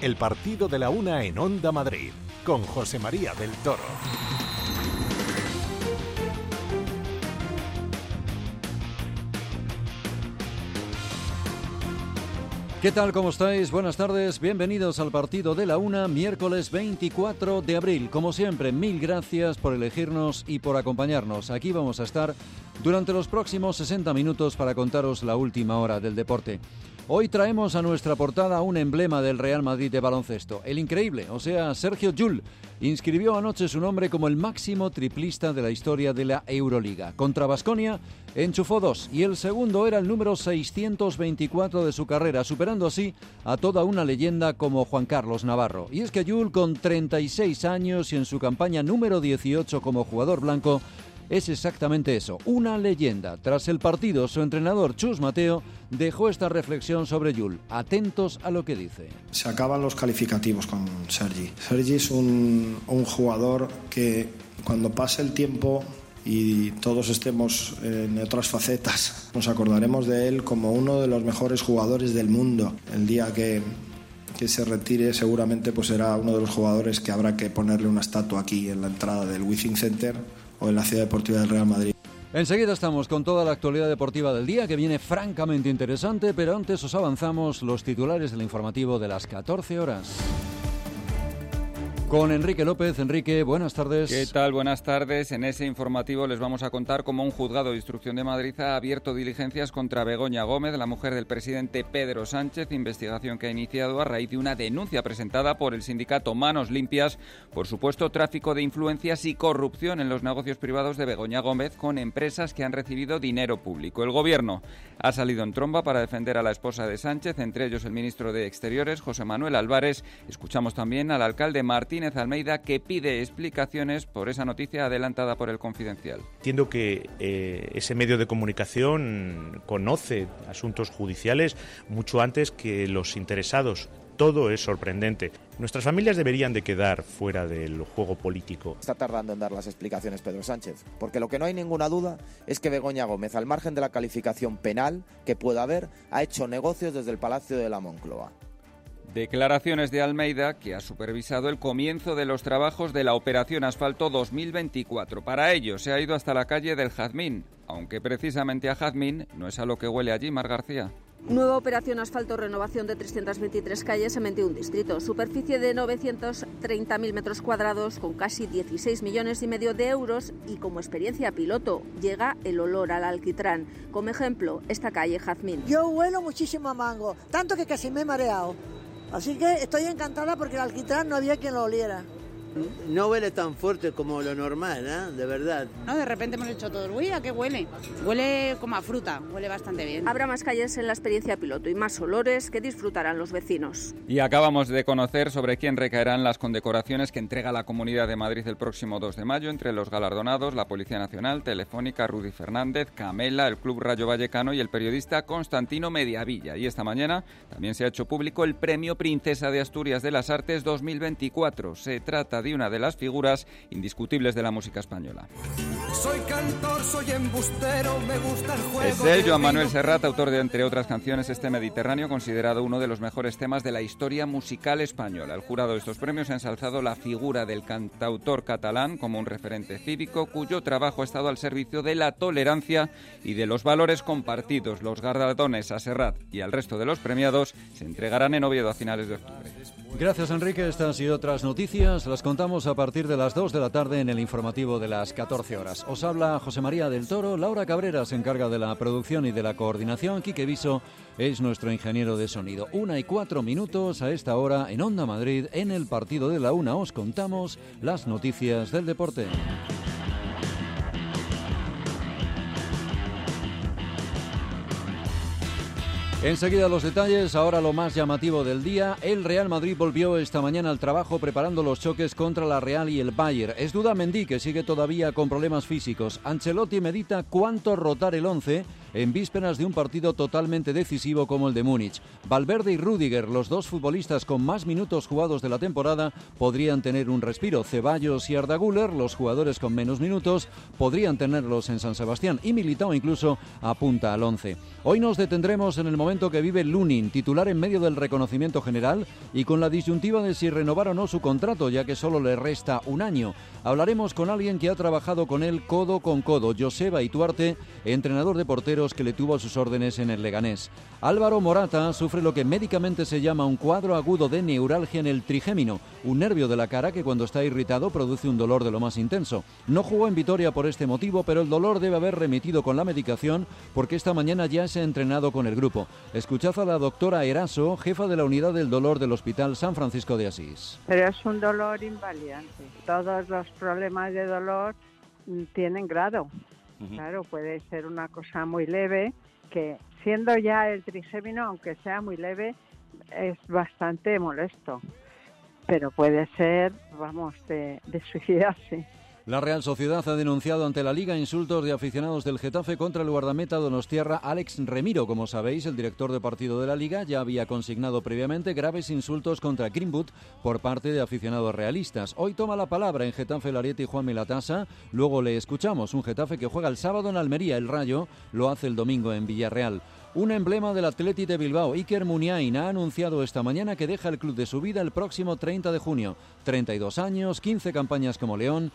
el partido de la una en Onda Madrid, con José María del Toro. ¿Qué tal? ¿Cómo estáis? Buenas tardes, bienvenidos al partido de la una, miércoles 24 de abril. Como siempre, mil gracias por elegirnos y por acompañarnos. Aquí vamos a estar durante los próximos 60 minutos para contaros la última hora del deporte. Hoy traemos a nuestra portada un emblema del Real Madrid de baloncesto, el increíble, o sea, Sergio Llull. Inscribió anoche su nombre como el máximo triplista de la historia de la Euroliga. Contra Baskonia enchufó 2 y el segundo era el número 624 de su carrera, superando así a toda una leyenda como Juan Carlos Navarro. Y es que Llull, con 36 años y en su campaña número 18 como jugador blanco, es exactamente eso, una leyenda. Tras el partido, su entrenador Chus Mateo dejó esta reflexión sobre Llull. Atentos a lo que dice. Se acaban los calificativos con Sergi. Sergi es un jugador que cuando pase el tiempo y todos estemos en otras facetas, nos acordaremos de él como uno de los mejores jugadores del mundo. El día que se retire seguramente pues será uno de los jugadores que habrá que ponerle una estatua aquí en la entrada del Wizzing Center o en la Ciudad Deportiva del Real Madrid. Enseguida estamos con toda la actualidad deportiva del día, que viene francamente interesante, pero antes os avanzamos los titulares del informativo de las 14 horas. Con Enrique López. Enrique, buenas tardes. ¿Qué tal? Buenas tardes. En ese informativo les vamos a contar cómo un juzgado de instrucción de Madrid ha abierto diligencias contra Begoña Gómez, la mujer del presidente Pedro Sánchez, investigación que ha iniciado a raíz de una denuncia presentada por el sindicato Manos Limpias por supuesto tráfico de influencias y corrupción en los negocios privados de Begoña Gómez con empresas que han recibido dinero público. El gobierno ha salido en tromba para defender a la esposa de Sánchez, entre ellos el ministro de Exteriores, José Manuel Álvarez. Escuchamos también al alcalde Martínez Almeida, que pide explicaciones por esa noticia adelantada por El Confidencial. Entiendo que ese medio de comunicación conoce asuntos judiciales mucho antes que los interesados. Todo es sorprendente. Nuestras familias deberían de quedar fuera del juego político. Está tardando en dar las explicaciones Pedro Sánchez, porque lo que no hay ninguna duda es que Begoña Gómez, al margen de la calificación penal que pueda haber, ha hecho negocios desde el Palacio de la Moncloa. Declaraciones de Almeida, que ha supervisado el comienzo de los trabajos de la Operación Asfalto 2024. Para ello se ha ido hasta la calle del Jazmín, aunque precisamente a Jazmín no es a lo que huele allí, Mar García. Nueva operación asfalto, renovación de 323 calles en 21 distritos, superficie de 930.000 metros cuadrados con casi 16 millones y medio de euros y como experiencia piloto llega el olor al alquitrán. Como ejemplo, esta calle Jazmín. Yo huelo muchísimo a mango, tanto que casi me he mareado. Así que estoy encantada porque el alquitrán no había quien lo oliera. No huele tan fuerte como lo normal, ¿eh? De verdad. No, de repente hemos hecho todo. Uy, ¿a qué huele? Huele como a fruta, huele bastante bien. Habrá más calles en la experiencia piloto y más olores que disfrutarán los vecinos. Y acabamos de conocer sobre quién recaerán las condecoraciones que entrega la Comunidad de Madrid el próximo 2 de mayo, entre los galardonados, la Policía Nacional, Telefónica, Rudy Fernández, Camela, el Club Rayo Vallecano y el periodista Constantino Mediavilla. Y esta mañana también se ha hecho público el Premio Princesa de Asturias de las Artes 2024. Se trata de una de las figuras indiscutibles de la música española. Soy cantor, soy embustero, me gusta el juego. Es él, Joan Manuel Serrat, autor de, entre otras canciones, Este Mediterráneo, considerado uno de los mejores temas de la historia musical española. El jurado de estos premios ha ensalzado la figura del cantautor catalán como un referente cívico cuyo trabajo ha estado al servicio de la tolerancia y de los valores compartidos. Los galardones a Serrat y al resto de los premiados se entregarán en Oviedo a finales de octubre. Gracias, Enrique. Estas y otras noticias las contamos a partir de las 2 de la tarde en el informativo de las 14 horas. Os habla José María del Toro. Laura Cabrera se encarga de la producción y de la coordinación. Quique Viso es nuestro ingeniero de sonido. 1:04 a esta hora en Onda Madrid. En el partido de la una os contamos las noticias del deporte. Enseguida los detalles, ahora lo más llamativo del día. El Real Madrid volvió esta mañana al trabajo preparando los choques contra la Real y el Bayern. Es duda Mendy, que sigue todavía con problemas físicos. Ancelotti medita cuánto rotar el 11 en vísperas de un partido totalmente decisivo como el de Múnich. Valverde y Rüdiger, los dos futbolistas con más minutos jugados de la temporada, podrían tener un respiro. Ceballos y Arda Güler, los jugadores con menos minutos, podrían tenerlos en San Sebastián. Y Militao incluso apunta al 11. Hoy nos detendremos en el momento momento que vive Lunin, titular en medio del reconocimiento general y con la disyuntiva de si renovar o no su contrato, ya que solo le resta un año. Hablaremos con alguien que ha trabajado con él codo con codo, Joseba Ituarte, entrenador de porteros que le tuvo a sus órdenes en el Leganés. Álvaro Morata sufre lo que médicamente se llama un cuadro agudo de neuralgia en el trigémino, un nervio de la cara que cuando está irritado produce un dolor de lo más intenso. No jugó en Vitoria por este motivo, pero el dolor debe haber remitido con la medicación porque esta mañana ya se ha entrenado con el grupo. Escuchad a la doctora Eraso, jefa de la unidad del dolor del Hospital San Francisco de Asís. Pero es un dolor invalidante. Todos los problemas de dolor tienen grado. Claro, puede ser una cosa muy leve, que siendo ya el trigémino, aunque sea muy leve, es bastante molesto. Pero puede ser, vamos, de suicidarse. La Real Sociedad ha denunciado ante la Liga insultos de aficionados del Getafe contra el guardameta donostiarra Alex Remiro. Como sabéis, el director de partido de la Liga ya había consignado previamente graves insultos contra Greenwood por parte de aficionados realistas. Hoy toma la palabra en Getafe Lariete y Juan Milatasa. Luego le escuchamos. Un Getafe que juega el sábado en Almería. El Rayo lo hace el domingo en Villarreal. Un emblema del Athletic de Bilbao, Iker Muniain, ha anunciado esta mañana que deja el club de su vida el próximo 30 de junio. 32 años, 15 campañas como León,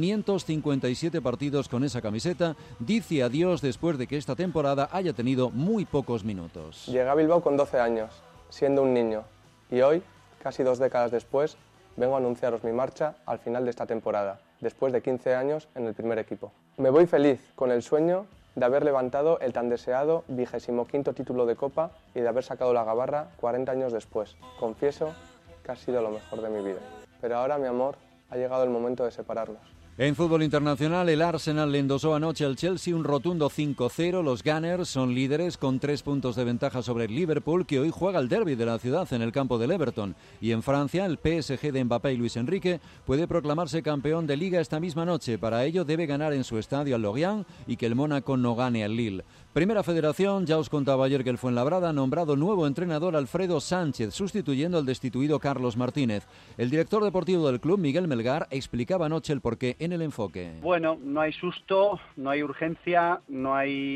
557 partidos con esa camiseta. Dice adiós después de que esta temporada haya tenido muy pocos minutos. Llegué a Bilbao con 12 años, siendo un niño. Y hoy, casi 2 décadas después, vengo a anunciaros mi marcha al final de esta temporada, después de 15 años en el primer equipo. Me voy feliz, con el sueño de haber levantado el tan deseado 25º título de Copa y de haber sacado la gabarra 40 años después. Confieso que ha sido lo mejor de mi vida. Pero ahora, mi amor, ha llegado el momento de separarnos. En fútbol internacional, el Arsenal le endosó anoche al Chelsea un rotundo 5-0. Los Gunners son líderes con 3 puntos de ventaja sobre el Liverpool, que hoy juega el derbi de la ciudad en el campo del Everton. Y en Francia, el PSG de Mbappé y Luis Enrique puede proclamarse campeón de Liga esta misma noche. Para ello debe ganar en su estadio al Lorient y que el Mónaco no gane al Lille. Primera Federación, ya os contaba ayer que el Fuenlabrada ha nombrado nuevo entrenador Alfredo Sánchez, sustituyendo al destituido Carlos Martínez. El director deportivo del club, Miguel Melgar, explicaba anoche el porqué en el enfoque. Bueno, no hay susto, no hay urgencia, no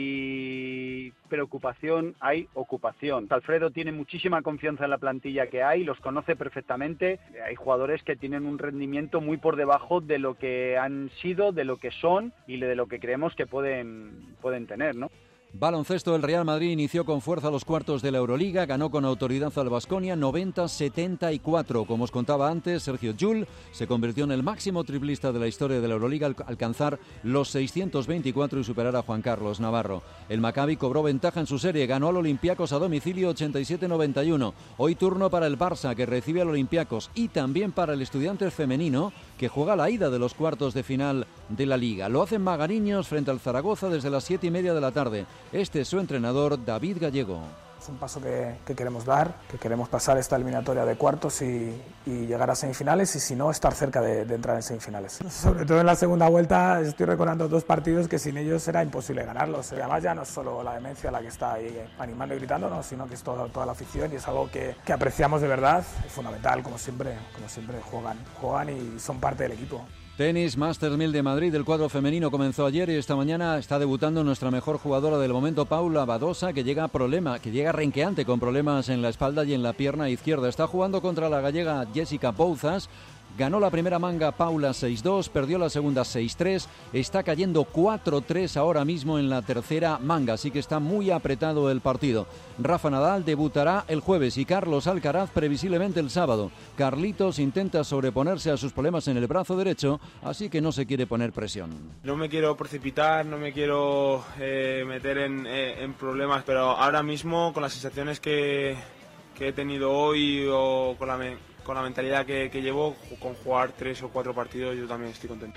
hay preocupación, hay ocupación. Alfredo tiene muchísima confianza en la plantilla que hay, los conoce perfectamente. Hay jugadores que tienen un rendimiento muy por debajo de lo que han sido, de lo que son y de lo que creemos que pueden tener, ¿no? Baloncesto, el Real Madrid inició con fuerza los cuartos de la Euroliga, ganó con autoridad al Baskonia 90-74. Como os contaba antes, Sergio Llull se convirtió en el máximo triplista de la historia de la Euroliga al alcanzar los 624 y superar a Juan Carlos Navarro. El Maccabi cobró ventaja en su serie, ganó al Olympiacos a domicilio 87-91. Hoy turno para el Barça, que recibe al Olympiacos, y también para el Estudiantes femenino, que juega la ida de los cuartos de final de la Liga. Lo hacen Magariños frente al Zaragoza desde las 7:30 de la tarde. Este es su entrenador, David Gallego. Es un paso que queremos dar, que queremos pasar esta eliminatoria de cuartos y llegar a semifinales, y si no, estar cerca de entrar en semifinales. Sobre todo en la segunda vuelta estoy recordando 2 partidos que sin ellos era imposible ganarlos. Además ya no es solo la demencia la que está ahí animando y gritándonos, sino que es toda la afición, y es algo que apreciamos de verdad. Es fundamental, como siempre juegan y son parte del equipo. Tenis, Masters 1000 de Madrid, el cuadro femenino comenzó ayer y esta mañana está debutando nuestra mejor jugadora del momento, Paula Badosa, que llega renqueante con problemas en la espalda y en la pierna izquierda. Está jugando contra la gallega Jessica Bouzas. Ganó la primera manga Paula 6-2, perdió la segunda 6-3, está cayendo 4-3 ahora mismo en la tercera manga, así que está muy apretado el partido. Rafa Nadal debutará el jueves y Carlos Alcaraz previsiblemente el sábado. Carlitos intenta sobreponerse a sus problemas en el brazo derecho, así que no se quiere poner presión. No me quiero precipitar, no me quiero meter en problemas, pero ahora mismo con las sensaciones que he tenido hoy o con la mentalidad que llevo, con jugar 3 o 4 partidos, yo también estoy contento.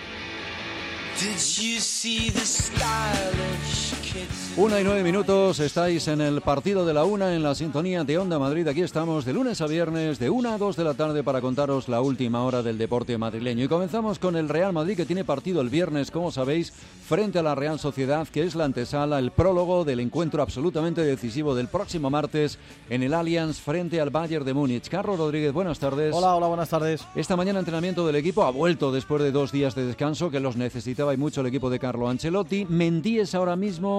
1:09, estáis en el partido de la 1 en la sintonía de Onda Madrid. Aquí estamos de lunes a viernes de 1 a 2 de la tarde para contaros la última hora del deporte madrileño. Y comenzamos con el Real Madrid, que tiene partido el viernes, como sabéis, frente a la Real Sociedad, que es la antesala, el prólogo del encuentro absolutamente decisivo del próximo martes en el Allianz frente al Bayern de Múnich. Carlos Rodríguez, buenas tardes. Hola, buenas tardes. Esta mañana entrenamiento del equipo ha vuelto después de 2 días de descanso, que los necesitaba y mucho el equipo de Carlo Ancelotti. Mendy es ahora mismo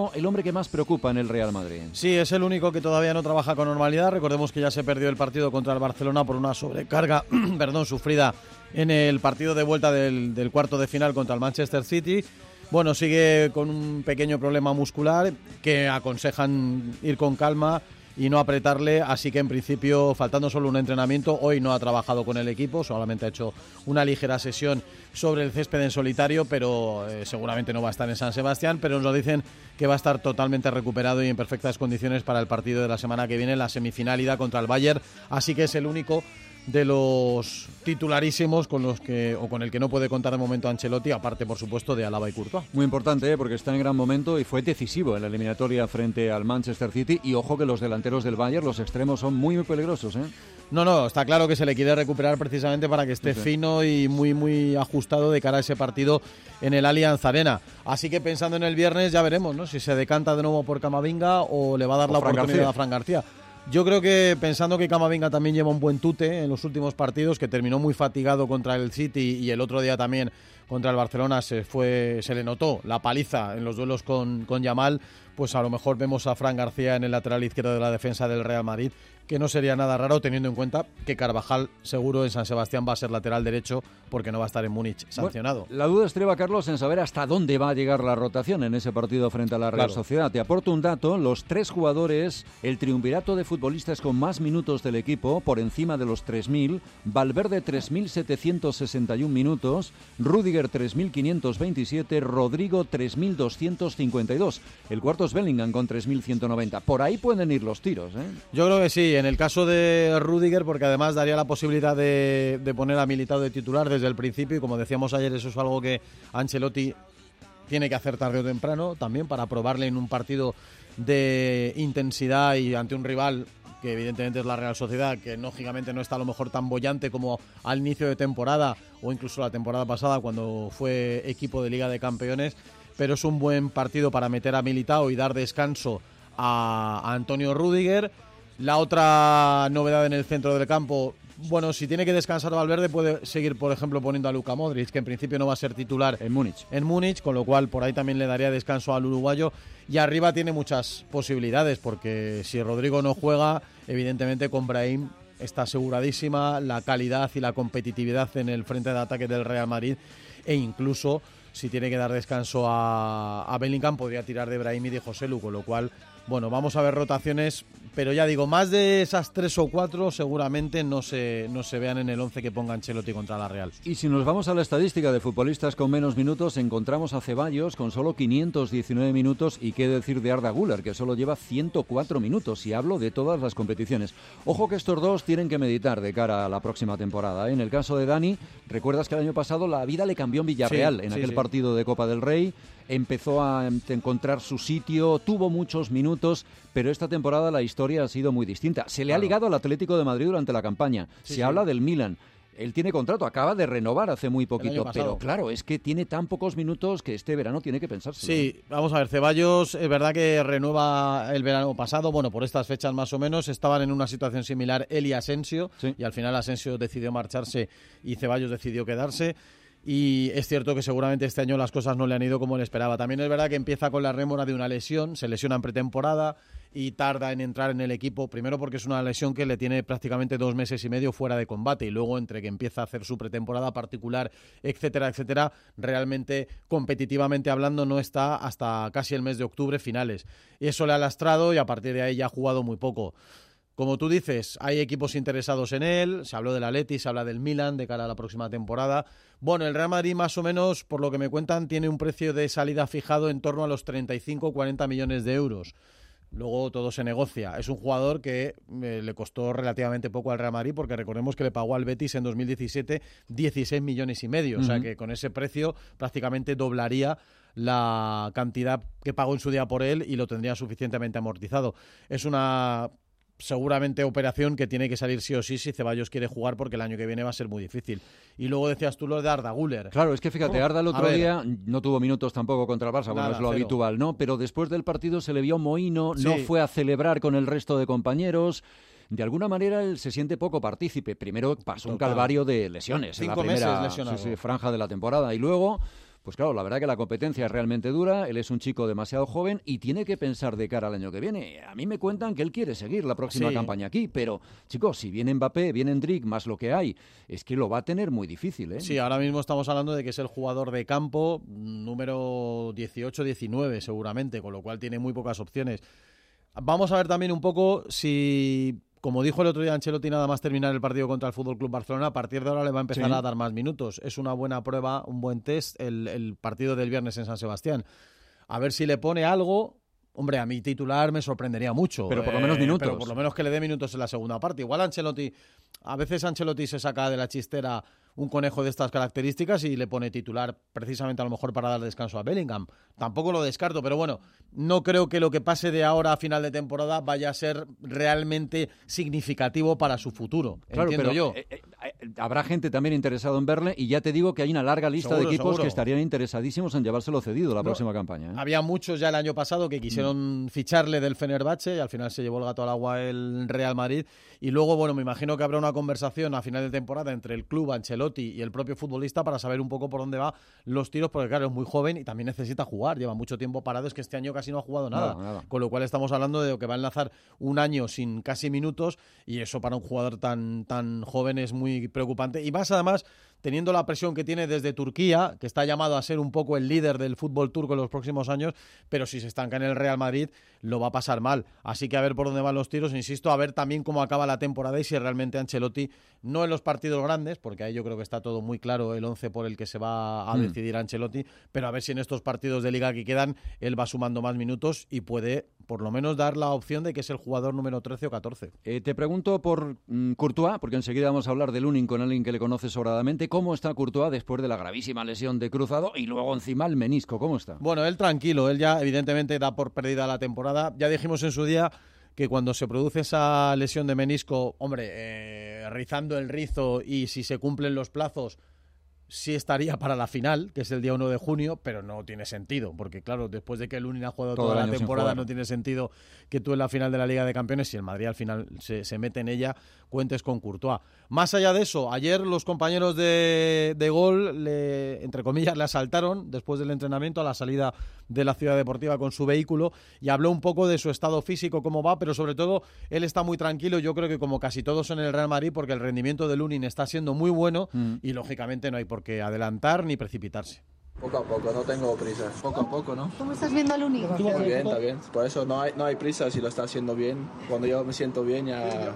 mismo el hombre que más preocupa en el Real Madrid. Sí, es el único que todavía no trabaja con normalidad. Recordemos que ya se perdió el partido contra el Barcelona por una sobrecarga sufrida en el partido de vuelta del cuarto de final contra el Manchester City. Bueno, sigue con un pequeño problema muscular que aconsejan ir con calma y no apretarle, así que en principio, faltando solo un entrenamiento, hoy no ha trabajado con el equipo, solamente ha hecho una ligera sesión sobre el césped en solitario, pero seguramente no va a estar en San Sebastián, pero nos dicen que va a estar totalmente recuperado y en perfectas condiciones para el partido de la semana que viene, la semifinal ida contra el Bayern, así que es el único de los titularísimos con el que no puede contar de momento Ancelotti, aparte por supuesto de Alaba y Courtois. Muy importante, porque está en gran momento y fue decisivo en la eliminatoria frente al Manchester City, y ojo que los delanteros del Bayern, los extremos, son muy peligrosos, ¿eh? No, está claro que se le quiere recuperar precisamente para que esté fino y muy ajustado de cara a ese partido en el Allianz Arena. Así que pensando en el viernes ya veremos, ¿no?, si se decanta de nuevo por Camavinga o le va a dar la oportunidad a Fran García. Yo creo que pensando que Camavinga también lleva un buen tute en los últimos partidos, que terminó muy fatigado contra el City y el otro día también contra el Barcelona se le notó la paliza en los duelos con Yamal, pues a lo mejor vemos a Fran García en el lateral izquierdo de la defensa del Real Madrid, que no sería nada raro teniendo en cuenta que Carvajal seguro en San Sebastián va a ser lateral derecho porque no va a estar en Múnich sancionado. Bueno, la duda estriba, Carlos, en saber hasta dónde va a llegar la rotación en ese partido frente a la Real Sociedad. Te aporto un dato: los 3 jugadores, el triunvirato de futbolistas con más minutos del equipo, por encima de los 3.000, Valverde 3.761 minutos, Rüdiger 3.527, Rodrigo 3.252. El cuarto es Bellingham con 3.190. Por ahí pueden ir los tiros, ¿eh? Yo creo que sí, en el caso de Rüdiger, porque además daría la posibilidad de poner a Militao de titular desde el principio, y como decíamos ayer, eso es algo que Ancelotti tiene que hacer tarde o temprano también para probarle en un partido de intensidad y ante un rival que evidentemente es la Real Sociedad, que lógicamente no está a lo mejor tan bollante como al inicio de temporada o incluso la temporada pasada cuando fue equipo de Liga de Campeones, pero es un buen partido para meter a Militao y dar descanso a Antonio Rüdiger. La otra novedad en el centro del campo, bueno, si tiene que descansar Valverde puede seguir, por ejemplo, poniendo a Luka Modric, que en principio no va a ser titular en Múnich, con lo cual por ahí también le daría descanso al uruguayo. Y arriba tiene muchas posibilidades, porque si Rodrigo no juega, evidentemente con Brahim está aseguradísima la calidad y la competitividad en el frente de ataque del Real Madrid, e incluso si tiene que dar descanso a Bellingham podría tirar de Brahim y de Joselu, con lo cual, bueno, vamos a ver rotaciones, pero ya digo, más de esas 3 o 4 seguramente no se vean en el 11 que ponga Ancelotti contra la Real. Y si nos vamos a la estadística de futbolistas con menos minutos, encontramos a Ceballos con solo 519 minutos, y qué decir de Arda Güler, que solo lleva 104 minutos, y hablo de todas las competiciones. Ojo que estos dos tienen que meditar de cara a la próxima temporada, ¿eh? En el caso de Dani, recuerdas que el año pasado la vida le cambió en Villarreal, en aquel partido de Copa del Rey, empezó a encontrar su sitio, tuvo muchos minutos, pero esta temporada la historia ha sido muy distinta. Se le ha ligado al Atlético de Madrid durante la campaña, se habla del Milan. Él tiene contrato, acaba de renovar hace muy poquito, pero claro, es que tiene tan pocos minutos que este verano tiene que pensarse. Sí, vamos a ver, Ceballos, es verdad que renueva el verano pasado, bueno, por estas fechas más o menos, estaban en una situación similar él y Asensio, y al final Asensio decidió marcharse y Ceballos decidió quedarse. Y es cierto que seguramente este año las cosas no le han ido como él esperaba. También es verdad que empieza con la rémora de una lesión, se lesiona en pretemporada y tarda en entrar en el equipo, primero porque es una lesión que le tiene prácticamente 2 meses y medio fuera de combate, y luego entre que empieza a hacer su pretemporada particular, etcétera, etcétera, realmente competitivamente hablando no está hasta casi el mes de octubre, finales. Y eso le ha lastrado y a partir de ahí ya ha jugado muy poco. Como tú dices, hay equipos interesados en él, se habló del Atleti, se habla del Milan de cara a la próxima temporada. Bueno, el Real Madrid más o menos, por lo que me cuentan, tiene un precio de salida fijado en torno a los 35 o 40 millones de euros. Luego todo se negocia. Es un jugador que le costó relativamente poco al Real Madrid, porque recordemos que le pagó al Betis en 2017 16 millones y medio. O sea que con ese precio prácticamente doblaría la cantidad que pagó en su día por él y lo tendría suficientemente amortizado. Es una seguramente operación que tiene que salir sí o sí si Ceballos quiere jugar, porque el año que viene va a ser muy difícil. Y luego decías tú lo de Arda Güler. Claro, es que fíjate, Arda el otro día no tuvo minutos tampoco contra el Barça, bueno, es lo habitual, ¿no? Pero después del partido se le vio mohíno, no fue a celebrar con el resto de compañeros. De alguna manera él se siente poco partícipe. Primero pasó un calvario de lesiones en la primera franja de la temporada, y luego Pues claro, la verdad que la competencia es realmente dura, él es un chico demasiado joven y tiene que pensar de cara al año que viene. A mí me cuentan que él quiere seguir la próxima campaña aquí, pero chicos, si viene Mbappé, viene Endrick, más lo que hay, es que lo va a tener muy difícil, ¿eh? Sí, ahora mismo estamos hablando de que es el jugador de campo número 18-19 seguramente, con lo cual tiene muy pocas opciones. Vamos a ver también un poco si, como dijo el otro día Ancelotti, nada más terminar el partido contra el FC Barcelona, a partir de ahora le va a empezar a dar más minutos. Es una buena prueba, un buen test el partido del viernes en San Sebastián. A ver si le pone algo. Hombre, a mi titular me sorprendería mucho. Pero por lo menos minutos. Pero por lo menos que le dé minutos en la segunda parte. Igual a veces Ancelotti se saca de la chistera un conejo de estas características y le pone titular precisamente a lo mejor para dar descanso a Bellingham. Tampoco lo descarto, pero bueno, no creo que lo que pase de ahora a final de temporada vaya a ser realmente significativo para su futuro. Claro, entiendo yo. Habrá gente también interesada en verle y ya te digo que hay una larga lista de equipos que estarían interesadísimos en llevárselo cedido la próxima campaña, ¿eh? Había muchos ya el año pasado que quisieron ficharle del Fenerbahce y al final se llevó el gato al agua el Real Madrid. Y luego, bueno, me imagino que habrá una conversación a final de temporada entre el club, Ancelotti y el propio futbolista para saber un poco por dónde va los tiros, porque claro, es muy joven y también necesita jugar, lleva mucho tiempo parado, es que este año casi no ha jugado nada. Con lo cual estamos hablando de que va a enlazar un año sin casi minutos y eso para un jugador tan joven es muy preocupante. Y más además teniendo la presión que tiene desde Turquía, que está llamado a ser un poco el líder del fútbol turco en los próximos años, pero si se estanca en el Real Madrid lo va a pasar mal. Así que a ver por dónde van los tiros, insisto, a ver también cómo acaba la temporada y si realmente Ancelotti, no en los partidos grandes, porque ahí yo creo que está todo muy claro el 11 por el que se va a decidir Ancelotti, pero a ver si en estos partidos de Liga que quedan él va sumando más minutos y puede por lo menos dar la opción de que es el jugador número 13 o 14. Te pregunto por Courtois, porque enseguida vamos a hablar del Lunin con alguien que le conoce sobradamente. ¿Cómo está Courtois después de la gravísima lesión de cruzado y luego encima el menisco? ¿Cómo está? Bueno, él tranquilo, él ya evidentemente da por perdida la temporada. Ya dijimos en su día que cuando se produce esa lesión de menisco, hombre, rizando el rizo y si se cumplen los plazos, sí estaría para la final, que es el día 1 de junio, pero no tiene sentido, porque claro, después de que el Lunin ha jugado toda la temporada, no tiene sentido que tú en la final de la Liga de Campeones, si el Madrid al final se mete en ella, cuentes con Courtois. Más allá de eso, ayer los compañeros de Gol, entre comillas, le asaltaron después del entrenamiento a la salida de la Ciudad Deportiva con su vehículo y habló un poco de su estado físico, cómo va, pero sobre todo él está muy tranquilo, yo creo que como casi todos en el Real Madrid, porque el rendimiento de Lunin está siendo muy bueno y lógicamente no hay por qué adelantar ni precipitarse. Poco a poco, no tengo prisa. Poco a poco, ¿no? ¿Cómo estás viendo al Lunin? Muy bien, está bien. Por eso no hay prisa si lo está haciendo bien. Cuando yo me siento bien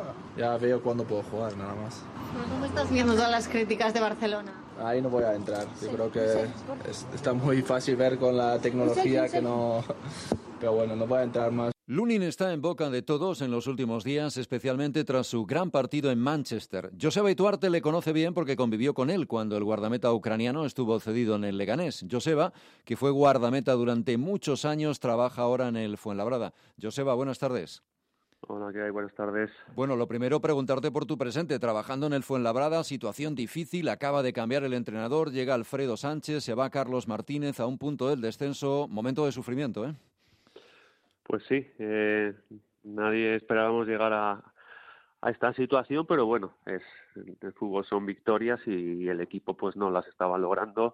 ya veo cuándo puedo jugar, nada más. ¿Cómo estás viendo todas las críticas de Barcelona? Ahí no voy a entrar. Yo creo que está muy fácil ver con la tecnología que no... Pero bueno, no voy a entrar más. Lunin está en boca de todos en los últimos días, especialmente tras su gran partido en Manchester. Joseba Ituarte le conoce bien porque convivió con él cuando el guardameta ucraniano estuvo cedido en el Leganés. Joseba, que fue guardameta durante muchos años, trabaja ahora en el Fuenlabrada. Joseba, buenas tardes. Hola, ¿qué hay? Buenas tardes. Bueno, lo primero, preguntarte por tu presente. Trabajando en el Fuenlabrada, situación difícil, acaba de cambiar el entrenador, llega Alfredo Sánchez, se va Carlos Martínez a un punto del descenso. Momento de sufrimiento, ¿eh? Pues sí, nadie esperábamos llegar a esta situación, pero bueno, el fútbol son victorias y el equipo pues no las estaba logrando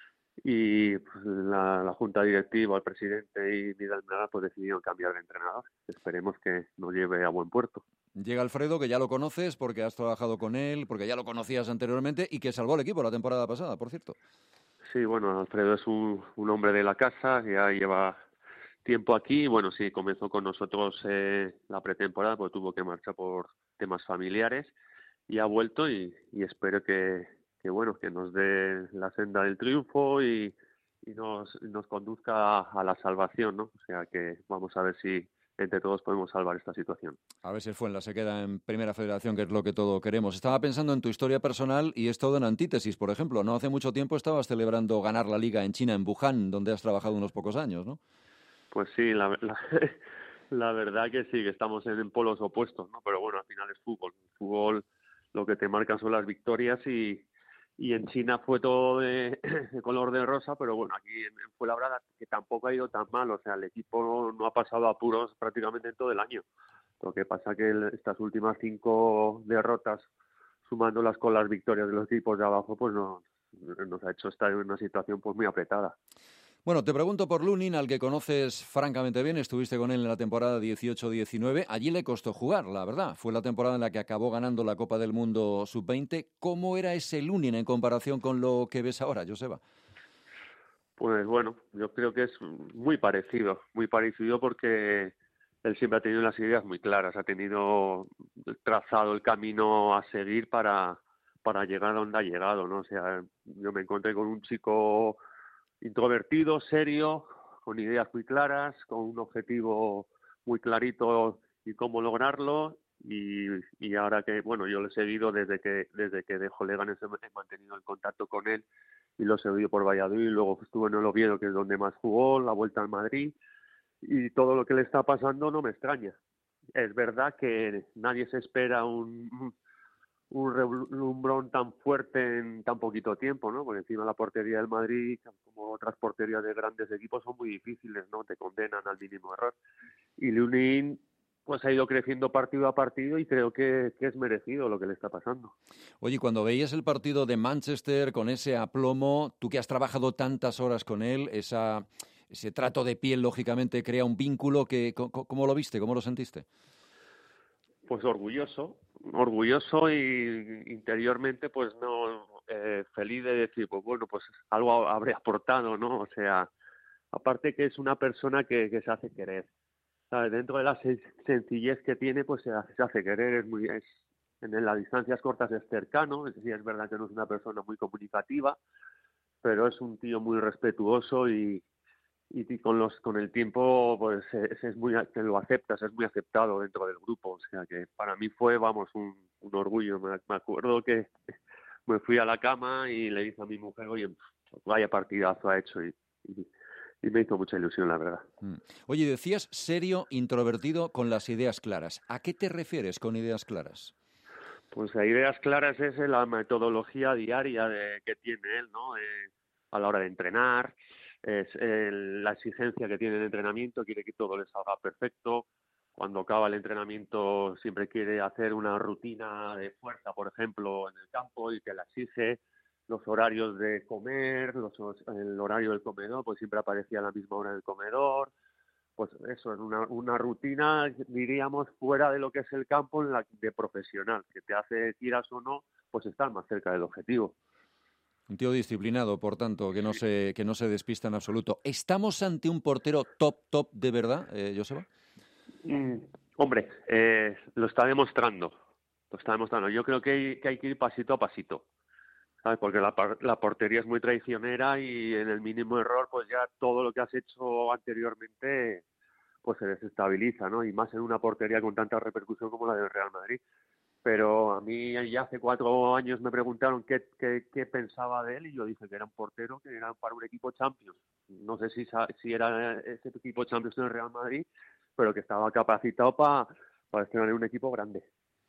y pues, la junta directiva, el presidente y Vidal Naga pues decidieron cambiar de entrenador. Esperemos que nos lleve a buen puerto. Llega Alfredo, que ya lo conoces porque has trabajado con él, porque ya lo conocías anteriormente y que salvó el equipo la temporada pasada, por cierto. Sí, bueno, Alfredo es un hombre de la casa, ya lleva tiempo aquí. Bueno, sí, comenzó con nosotros la pretemporada, pues tuvo que marchar por temas familiares y ha vuelto y espero que bueno, que nos dé la senda del triunfo y nos conduzca a la salvación, ¿no? O sea que vamos a ver si entre todos podemos salvar esta situación. A ver si el Fuenla se queda en Primera Federación, que es lo que todos queremos. Estaba pensando en tu historia personal y es todo en antítesis, por ejemplo. No hace mucho tiempo estabas celebrando ganar la Liga en China, en Wuhan, donde has trabajado unos pocos años, ¿no? Pues sí, la verdad que sí, que estamos en polos opuestos, ¿no? Pero bueno, al final es fútbol. Fútbol lo que te marcan son las victorias y en China fue todo de color de rosa, pero bueno, aquí en Fuenlabrada, que tampoco ha ido tan mal, o sea, el equipo no ha pasado apuros prácticamente en todo el año. Lo que pasa que estas últimas 5 derrotas, sumándolas con las victorias de los equipos de abajo, pues nos ha hecho estar en una situación pues muy apretada. Bueno, te pregunto por Lunin, al que conoces francamente bien, estuviste con él en la temporada 18-19, allí le costó jugar, la verdad, fue la temporada en la que acabó ganando la Copa del Mundo Sub-20. ¿Cómo era ese Lunin en comparación con lo que ves ahora, Joseba? Pues bueno, yo creo que es muy parecido porque él siempre ha tenido las ideas muy claras, ha tenido trazado el camino a seguir para llegar a donde ha llegado, ¿no? O sea, yo me encontré con un chico introvertido, serio, con ideas muy claras, con un objetivo muy clarito y cómo lograrlo, y ahora que, bueno, yo lo he seguido desde que dejó Leganés, he mantenido el contacto con él y lo he seguido por Valladolid, luego estuve en el Oviedo, que es donde más jugó, la vuelta al Madrid, y todo lo que le está pasando no me extraña. Es verdad que nadie se espera un relumbrón tan fuerte en tan poquito tiempo, ¿no? Porque encima la portería del Madrid, como otras porterías de grandes equipos, son muy difíciles, ¿no? Te condenan al mínimo error. Y Lunin pues ha ido creciendo partido a partido y creo que es merecido lo que le está pasando. Oye, cuando veías el partido de Manchester con ese aplomo, tú que has trabajado tantas horas con él, ese trato de piel, lógicamente, crea un vínculo. ¿Cómo lo viste? ¿Cómo lo sentiste? Pues orgulloso y interiormente pues no feliz de decir, pues bueno, pues algo habré aportado, ¿no? O sea, aparte que es una persona que se hace querer, ¿sabes? Dentro de la sencillez que tiene, pues se hace querer, en las distancias cortas es cercano, es decir, es verdad que no es una persona muy comunicativa, pero es un tío muy respetuoso y con el tiempo pues es muy, que lo aceptas, es muy aceptado dentro del grupo, o sea que para mí fue, vamos, un orgullo. Me acuerdo que me fui a la cama y le dije a mi mujer, oye, vaya partidazo ha hecho, y me hizo mucha ilusión, la verdad. Oye, decías serio, introvertido, con las ideas claras. ¿A qué te refieres con ideas claras? Pues a ideas claras es la metodología diaria que tiene él, ¿no? A la hora de entrenar, es la exigencia que tiene el entrenamiento, quiere que todo le salga perfecto. Cuando acaba el entrenamiento siempre quiere hacer una rutina de fuerza, por ejemplo, en el campo, y que la exige. Los horarios de comer, el horario del comedor, pues siempre aparecía a la misma hora del comedor. Pues eso, es una rutina, diríamos, fuera de lo que es el campo, de profesional, que te hace, quieras o no, pues estar más cerca del objetivo. Un tío disciplinado, por tanto, que no se despista en absoluto. ¿Estamos ante un portero top de verdad, Joseba? Hombre, lo está demostrando. Yo creo que hay que ir pasito a pasito, ¿sabes? Porque la portería es muy traicionera y en el mínimo error, pues ya todo lo que has hecho anteriormente pues se desestabiliza, ¿no? Y más en una portería con tanta repercusión como la del Real Madrid. Pero a mí ya hace 4 años me preguntaron qué pensaba de él, y yo dije que era un portero que era para un equipo Champions. No sé si era ese equipo Champions en el Real Madrid, pero que estaba capacitado para estar en un equipo grande.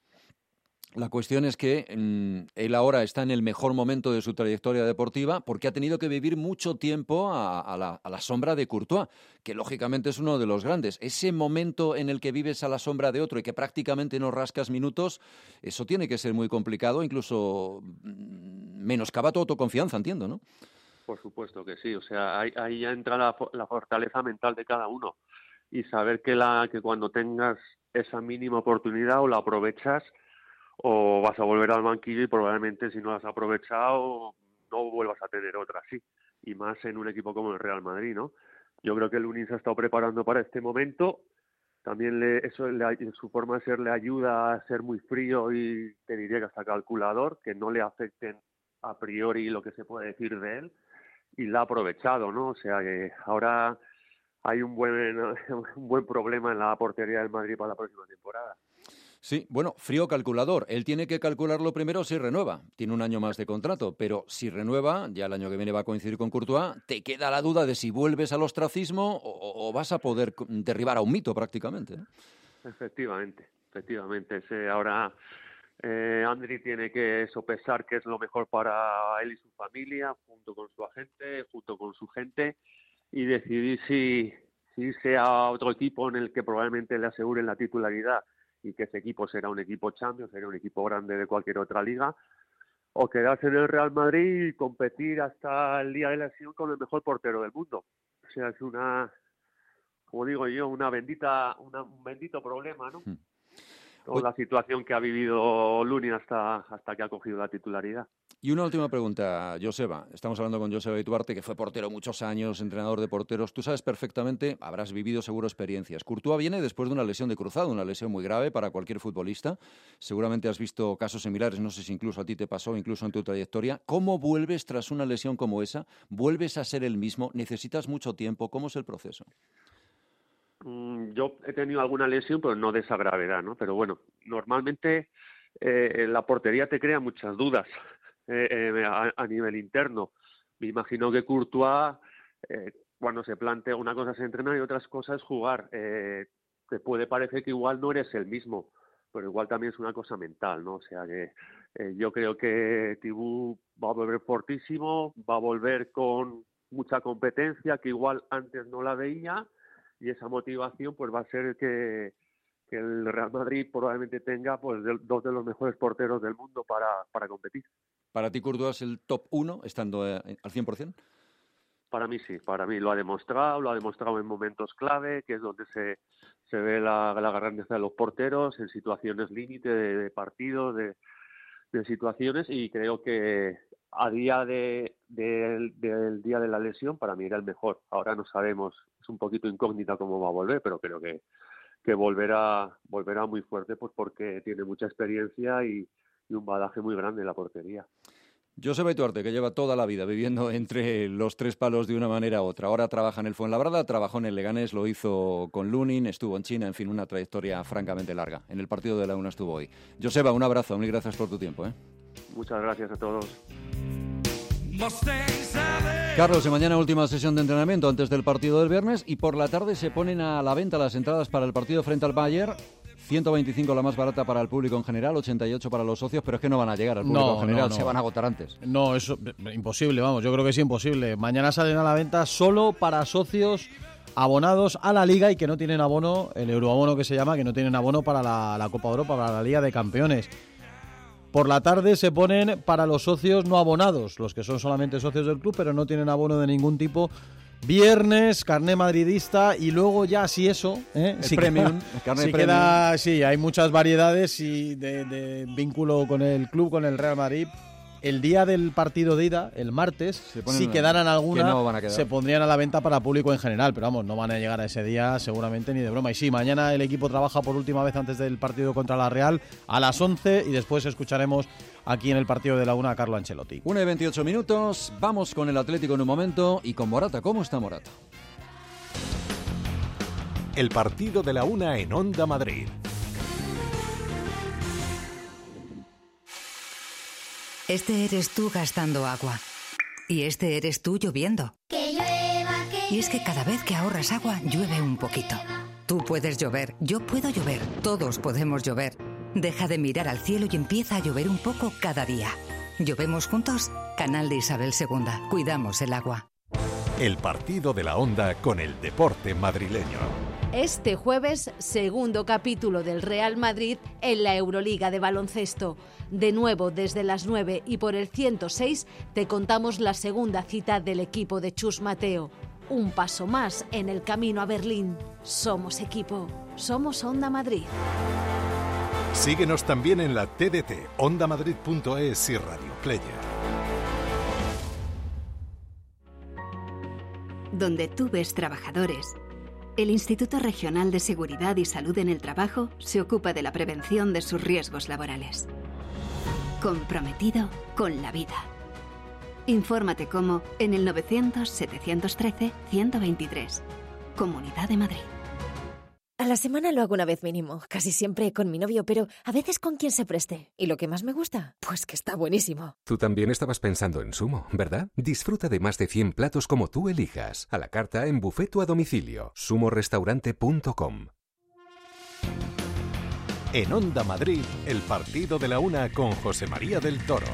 La cuestión es que él ahora está en el mejor momento de su trayectoria deportiva porque ha tenido que vivir mucho tiempo a la sombra de Courtois, que lógicamente es uno de los grandes. Ese momento en el que vives a la sombra de otro y que prácticamente no rascas minutos, eso tiene que ser muy complicado, incluso menoscaba tu autoconfianza, entiendo, ¿no? Por supuesto que sí, o sea, ahí ya entra la fortaleza mental de cada uno, y saber que cuando tengas esa mínima oportunidad o la aprovechas, o vas a volver al banquillo y probablemente si no la has aprovechado no vuelvas a tener otra así, y más en un equipo como el Real Madrid, ¿no? Yo creo que el Lunin se ha estado preparando para este momento. También su forma de ser le ayuda a ser muy frío y te diría que hasta calculador, que no le afecten a priori lo que se puede decir de él, y la ha aprovechado, ¿no? O sea que ahora hay un buen problema en la portería del Madrid para la próxima temporada. Sí, bueno, frío calculador. Él tiene que calcularlo primero si renueva. Tiene un año más de contrato, pero si renueva, ya el año que viene va a coincidir con Courtois, te queda la duda de si vuelves al ostracismo o vas a poder derribar a un mito prácticamente, ¿no? Efectivamente. Ahora Andri tiene que sopesar qué es lo mejor para él y su familia, junto con su agente, junto con su gente, y decidir si irse a otro equipo en el que probablemente le aseguren la titularidad, y que ese equipo será un equipo Champions, será un equipo grande de cualquier otra liga, o quedarse en el Real Madrid y competir hasta el día de la lesión con el mejor portero del mundo. O sea, es como digo yo, un bendito problema, ¿no? Con la situación que ha vivido Lunin hasta que ha cogido la titularidad. Y una última pregunta, Joseba. Estamos hablando con Joseba Ituarte, que fue portero muchos años, entrenador de porteros. Tú sabes perfectamente, habrás vivido seguro experiencias. Courtois viene después de una lesión de cruzado, una lesión muy grave para cualquier futbolista. Seguramente has visto casos similares, no sé si incluso a ti te pasó, incluso en tu trayectoria. ¿Cómo vuelves tras una lesión como esa? ¿Vuelves a ser el mismo? ¿Necesitas mucho tiempo? ¿Cómo es el proceso? Yo he tenido alguna lesión, pero no de esa gravedad, ¿no? Pero bueno, normalmente la portería te crea muchas dudas a nivel interno. Me imagino que Courtois, cuando se plantea una cosa es entrenar y otras cosas es jugar. Te puede parecer que igual no eres el mismo, pero igual también es una cosa mental, ¿no? O sea que yo creo que Thibaut va a volver fortísimo, va a volver con mucha competencia que igual antes no la veía. Y esa motivación pues va a ser que el Real Madrid probablemente tenga pues dos de los mejores porteros del mundo para competir. ¿Para ti Courtois es el top 1 estando al 100%? Para mí sí, para mí lo ha demostrado en momentos clave, que es donde se ve la grandeza de los porteros, en situaciones límite de partidos, de situaciones, y creo que a día del día de la lesión para mí era el mejor. Ahora no sabemos, es un poquito incógnita cómo va a volver, pero creo que volverá muy fuerte pues porque tiene mucha experiencia y un bagaje muy grande en la portería. Joseba Ituarte, que lleva toda la vida viviendo entre los tres palos de una manera u otra. Ahora trabaja en el Fuenlabrada, trabajó en el Leganés, lo hizo con Lunin, estuvo en China, en fin, una trayectoria francamente larga. En el partido de la UNA estuvo hoy. Joseba, un abrazo, mil gracias por tu tiempo. Muchas gracias a todos. Carlos, y mañana última sesión de entrenamiento antes del partido del viernes, y por la tarde se ponen a la venta las entradas para el partido frente al Bayern. 125 la más barata para el público en general, 88 para los socios, pero es que no van a llegar al público en general, se van a agotar antes. No, eso imposible, vamos, yo creo que es imposible. Mañana salen a la venta solo para socios abonados a la Liga y que no tienen abono, el euroabono que se llama, que no tienen abono para la Copa de Europa, para la Liga de Campeones. Por la tarde se ponen para los socios no abonados, los que son solamente socios del club, pero no tienen abono de ningún tipo. Viernes, carné madridista, y luego ya si eso, si premium, sí, hay muchas variedades y de vínculo con el club, con el Real Madrid. El día del partido de ida, el martes, si quedaran alguna, no se pondrían a la venta para público en general, pero vamos, no van a llegar a ese día seguramente ni de broma. Y sí, mañana el equipo trabaja por última vez antes del partido contra la Real a las 11 y después escucharemos aquí en el partido de la UNA a Carlo Ancelotti. 1:28, vamos con el Atlético en un momento y con Morata. ¿Cómo está Morata? El partido de la UNA en Onda Madrid. Este eres tú gastando agua. Y este eres tú lloviendo. Que llueva, que y es que cada vez que ahorras agua, llueve un poquito. Tú puedes llover, yo puedo llover, todos podemos llover. Deja de mirar al cielo y empieza a llover un poco cada día. ¿Llovemos juntos? Canal de Isabel II. Cuidamos el agua. El partido de la Onda con el deporte madrileño. Este jueves, segundo capítulo del Real Madrid en la Euroliga de baloncesto. De nuevo, desde las 9 y por el 106, te contamos la segunda cita del equipo de Chus Mateo. Un paso más en el camino a Berlín. Somos equipo. Somos Onda Madrid. Síguenos también en la TDT, ondamadrid.es y Radio Player. Donde tú ves trabajadores, el Instituto Regional de Seguridad y Salud en el Trabajo se ocupa de la prevención de sus riesgos laborales. Comprometido con la vida. Infórmate cómo en el 900-713-123. Comunidad de Madrid. A la semana lo hago una vez mínimo, casi siempre con mi novio, pero a veces con quien se preste. ¿Y lo que más me gusta? Pues que está buenísimo. Tú también estabas pensando en Sumo, ¿verdad? Disfruta de más de 100 platos como tú elijas, a la carta, en buffet o a domicilio. sumorestaurante.com. En Onda Madrid, el partido de la UNA con José María del Toro.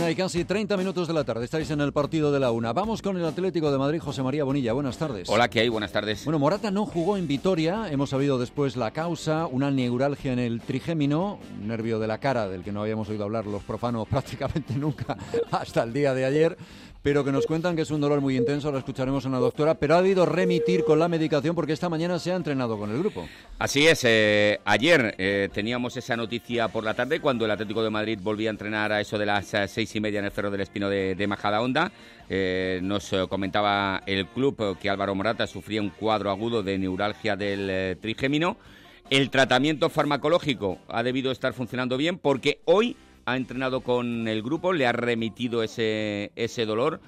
1 y casi 30 minutos de la tarde. Estáis en el partido de la 1. Vamos con el Atlético de Madrid. José María Bonilla, buenas tardes. Hola, ¿qué hay? Buenas tardes. Bueno, Morata no jugó en Vitoria. Hemos sabido después la causa, una neuralgia en el trigémino, un nervio de la cara del que no habíamos oído hablar los profanos prácticamente nunca hasta el día de ayer, pero que nos cuentan que es un dolor muy intenso. Lo escucharemos en la doctora, pero ha debido remitir con la medicación porque esta mañana se ha entrenado con el grupo. Así es. Ayer teníamos esa noticia por la tarde cuando el Atlético de Madrid volvía a entrenar a eso de las 6:30 en el Cerro del Espino de Majadahonda. Nos comentaba el club que Álvaro Morata sufría un cuadro agudo de neuralgia del trigémino. El tratamiento farmacológico ha debido estar funcionando bien porque hoy ha entrenado con el grupo, le ha remitido ese dolor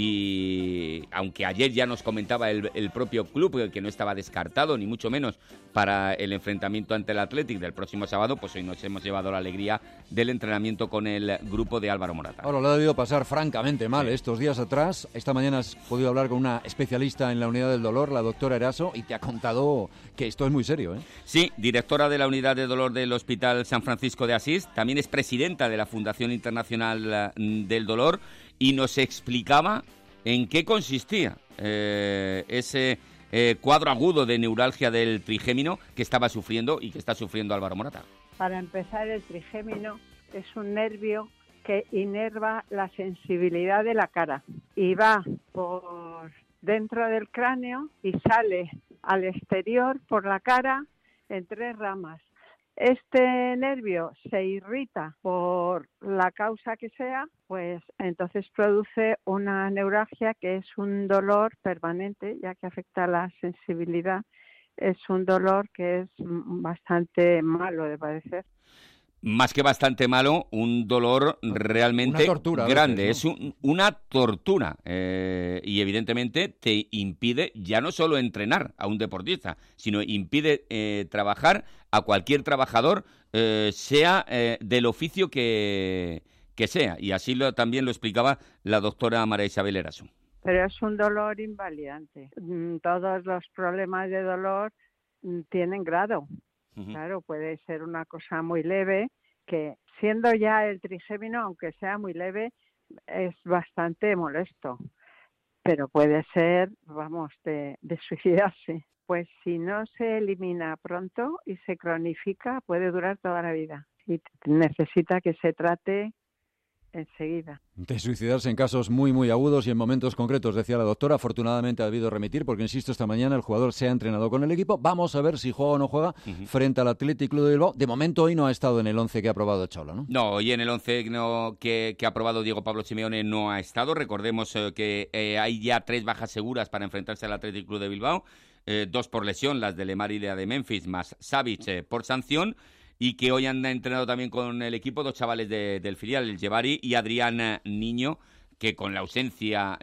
y aunque ayer ya nos comentaba el propio club que no estaba descartado ni mucho menos para el enfrentamiento ante el Athletic del próximo sábado, pues hoy nos hemos llevado la alegría del entrenamiento con el grupo de Álvaro Morata. Ahora lo ha debido pasar francamente mal estos días atrás. Esta mañana has podido hablar con una especialista en la unidad del dolor, la doctora Eraso, y te ha contado que esto es muy serio, ¿eh? Sí, directora de la unidad de dolor del Hospital San Francisco de Asís, también es presidenta de la Fundación Internacional del Dolor, y nos explicaba en qué consistía ese cuadro agudo de neuralgia del trigémino que estaba sufriendo y que está sufriendo Álvaro Morata. Para empezar, el trigémino es un nervio que inerva la sensibilidad de la cara y va por dentro del cráneo y sale al exterior por la cara en 3 ramas. Este nervio se irrita por la causa que sea, pues entonces produce una neuralgia que es un dolor permanente, ya que afecta a la sensibilidad. Es un dolor que es bastante malo de padecer. Más que bastante malo, un dolor realmente grande, veces, ¿no? Es una tortura y evidentemente te impide ya no solo entrenar a un deportista, sino impide trabajar a cualquier trabajador, sea del oficio que sea, y así también lo explicaba la doctora María Isabel Eraso. Pero es un dolor invalidante. Todos los problemas de dolor tienen grado. Claro, puede ser una cosa muy leve, que siendo ya el trigémino, aunque sea muy leve, es bastante molesto. Pero puede ser, vamos, de suicidarse. Pues si no se elimina pronto y se cronifica, puede durar toda la vida. Y necesita que se trate enseguida. De suicidarse en casos muy, muy agudos y en momentos concretos, decía la doctora. Afortunadamente ha debido remitir, porque insisto, esta mañana el jugador se ha entrenado con el equipo. Vamos a ver si juega o no juega frente al Athletic Club de Bilbao. De momento hoy no ha estado en el 11 que ha aprobado Cholo, ¿no? No, hoy en el 11 que ha aprobado Diego Pablo Simeone no ha estado. Recordemos que hay ya 3 bajas seguras para enfrentarse al Athletic Club de Bilbao. 2 por lesión, las de Lemar y la de Memphis, más Savic por sanción. Y que hoy han entrenado también con el equipo 2 chavales del filial, el Jebari y Adrián Niño, que con la ausencia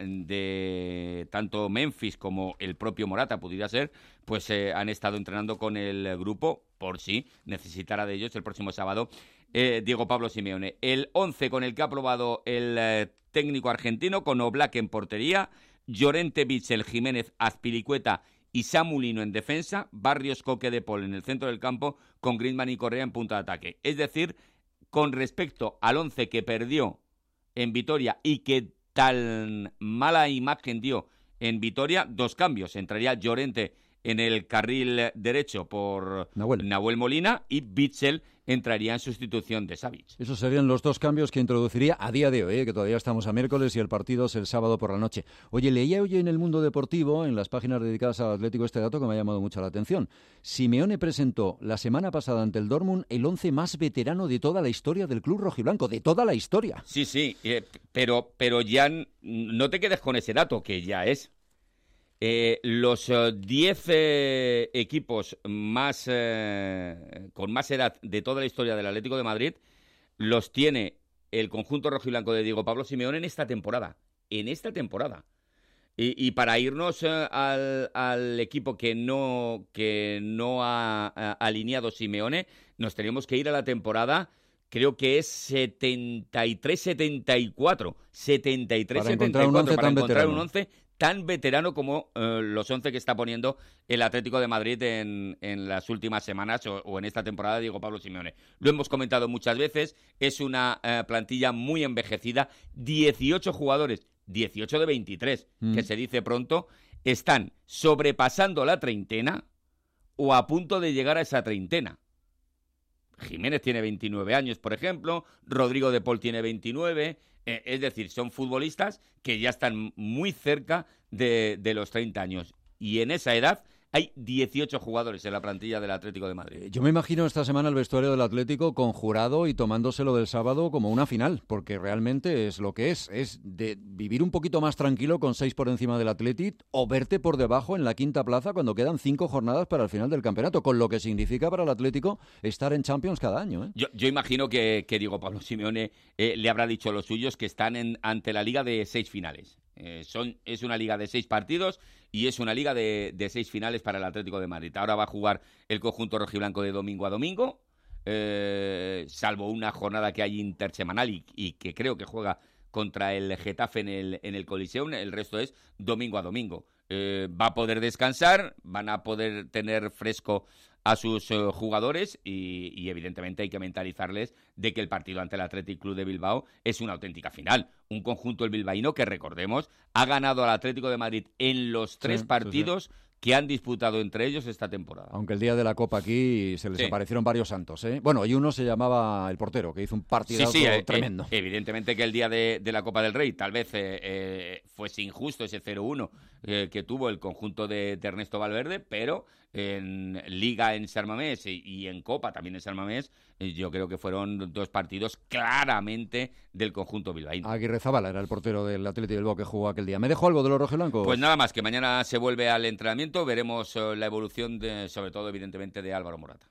de tanto Memphis como el propio Morata pudiera ser, pues han estado entrenando con el grupo por si necesitara de ellos el próximo sábado Diego Pablo Simeone. El 11 con el que ha aprobado el técnico argentino, con Oblak en portería, Llorente, Bitzel, Jiménez, Azpilicueta y Samulino en defensa, Barrios, Coque, De Paul en el centro del campo, con Griezmann y Correa en punta de ataque. Es decir, con respecto al 11 que perdió en Vitoria y que tan mala imagen dio en Vitoria, 2 cambios. Entraría Llorente en el carril derecho por Nahuel Molina y Bitzel entraría en sustitución de Savic. Esos serían los 2 cambios que introduciría a día de hoy, que todavía estamos a miércoles y el partido es el sábado por la noche. Oye, leía hoy en El Mundo Deportivo, en las páginas dedicadas al Atlético, este dato que me ha llamado mucho la atención. Simeone presentó la semana pasada ante el Dortmund el 11 más veterano de toda la historia del club rojiblanco, de toda la historia. Sí, pero ya no te quedes con ese dato, que ya es. Los 10 equipos más con más edad de toda la historia del Atlético de Madrid los tiene el conjunto rojiblanco de Diego Pablo Simeone en esta temporada. Y para irnos al equipo que no ha alineado Simeone, nos tenemos que ir a la temporada, creo que es 73-74. 73-74 para encontrar un 11 tan veterano como los 11 que está poniendo el Atlético de Madrid en las últimas semanas o en esta temporada de Diego Pablo Simeone. Lo hemos comentado muchas veces, es una plantilla muy envejecida, 18 jugadores, 18 de 23, que se dice pronto, están sobrepasando la treintena o a punto de llegar a esa treintena. Jiménez tiene 29 años, por ejemplo, Rodrigo de Paul tiene 29, es decir, son futbolistas que ya están muy cerca de los 30 años. Y en esa edad hay 18 jugadores en la plantilla del Atlético de Madrid. Yo me imagino esta semana el vestuario del Atlético conjurado y tomándoselo del sábado como una final, porque realmente es lo que es de vivir un poquito más tranquilo con 6 por encima del Athletic o verte por debajo en la quinta plaza cuando quedan 5 jornadas para el final del campeonato, con lo que significa para el Atlético estar en Champions cada año, ¿eh? Yo imagino que Diego Pablo Simeone le habrá dicho a los suyos que están ante la liga de 6 finales. Es una liga de 6 partidos y es una liga de 6 finales para el Atlético de Madrid. Ahora va a jugar el conjunto rojiblanco de domingo a domingo, salvo una jornada que hay intersemanal y que creo que juega contra el Getafe en el Coliseum. El resto es domingo a domingo. Va a poder descansar, van a poder tener fresco a sus jugadores y evidentemente hay que mentalizarles de que el partido ante el Athletic Club de Bilbao es una auténtica final. Un conjunto, el bilbaíno, que recordemos, ha ganado al Atlético de Madrid en los 3 partidos que han disputado entre ellos esta temporada. Aunque el día de la Copa aquí se les aparecieron varios santos, ¿eh? Bueno, y uno se llamaba el portero, que hizo un partidazo tremendo. Evidentemente que el día de la Copa del Rey tal vez fuese injusto ese 0-1 que tuvo el conjunto de Ernesto Valverde, pero en Liga en San Mamés y en Copa también en San Mamés, yo creo que fueron 2 partidos claramente del conjunto bilbaíno. Aguirrezabala era el portero del Athletic Bilbao que jugó aquel día. ¿Me dejó algo de los rojiblancos? Pues nada más, que mañana se vuelve al entrenamiento, veremos la evolución sobre todo evidentemente de Álvaro Morata.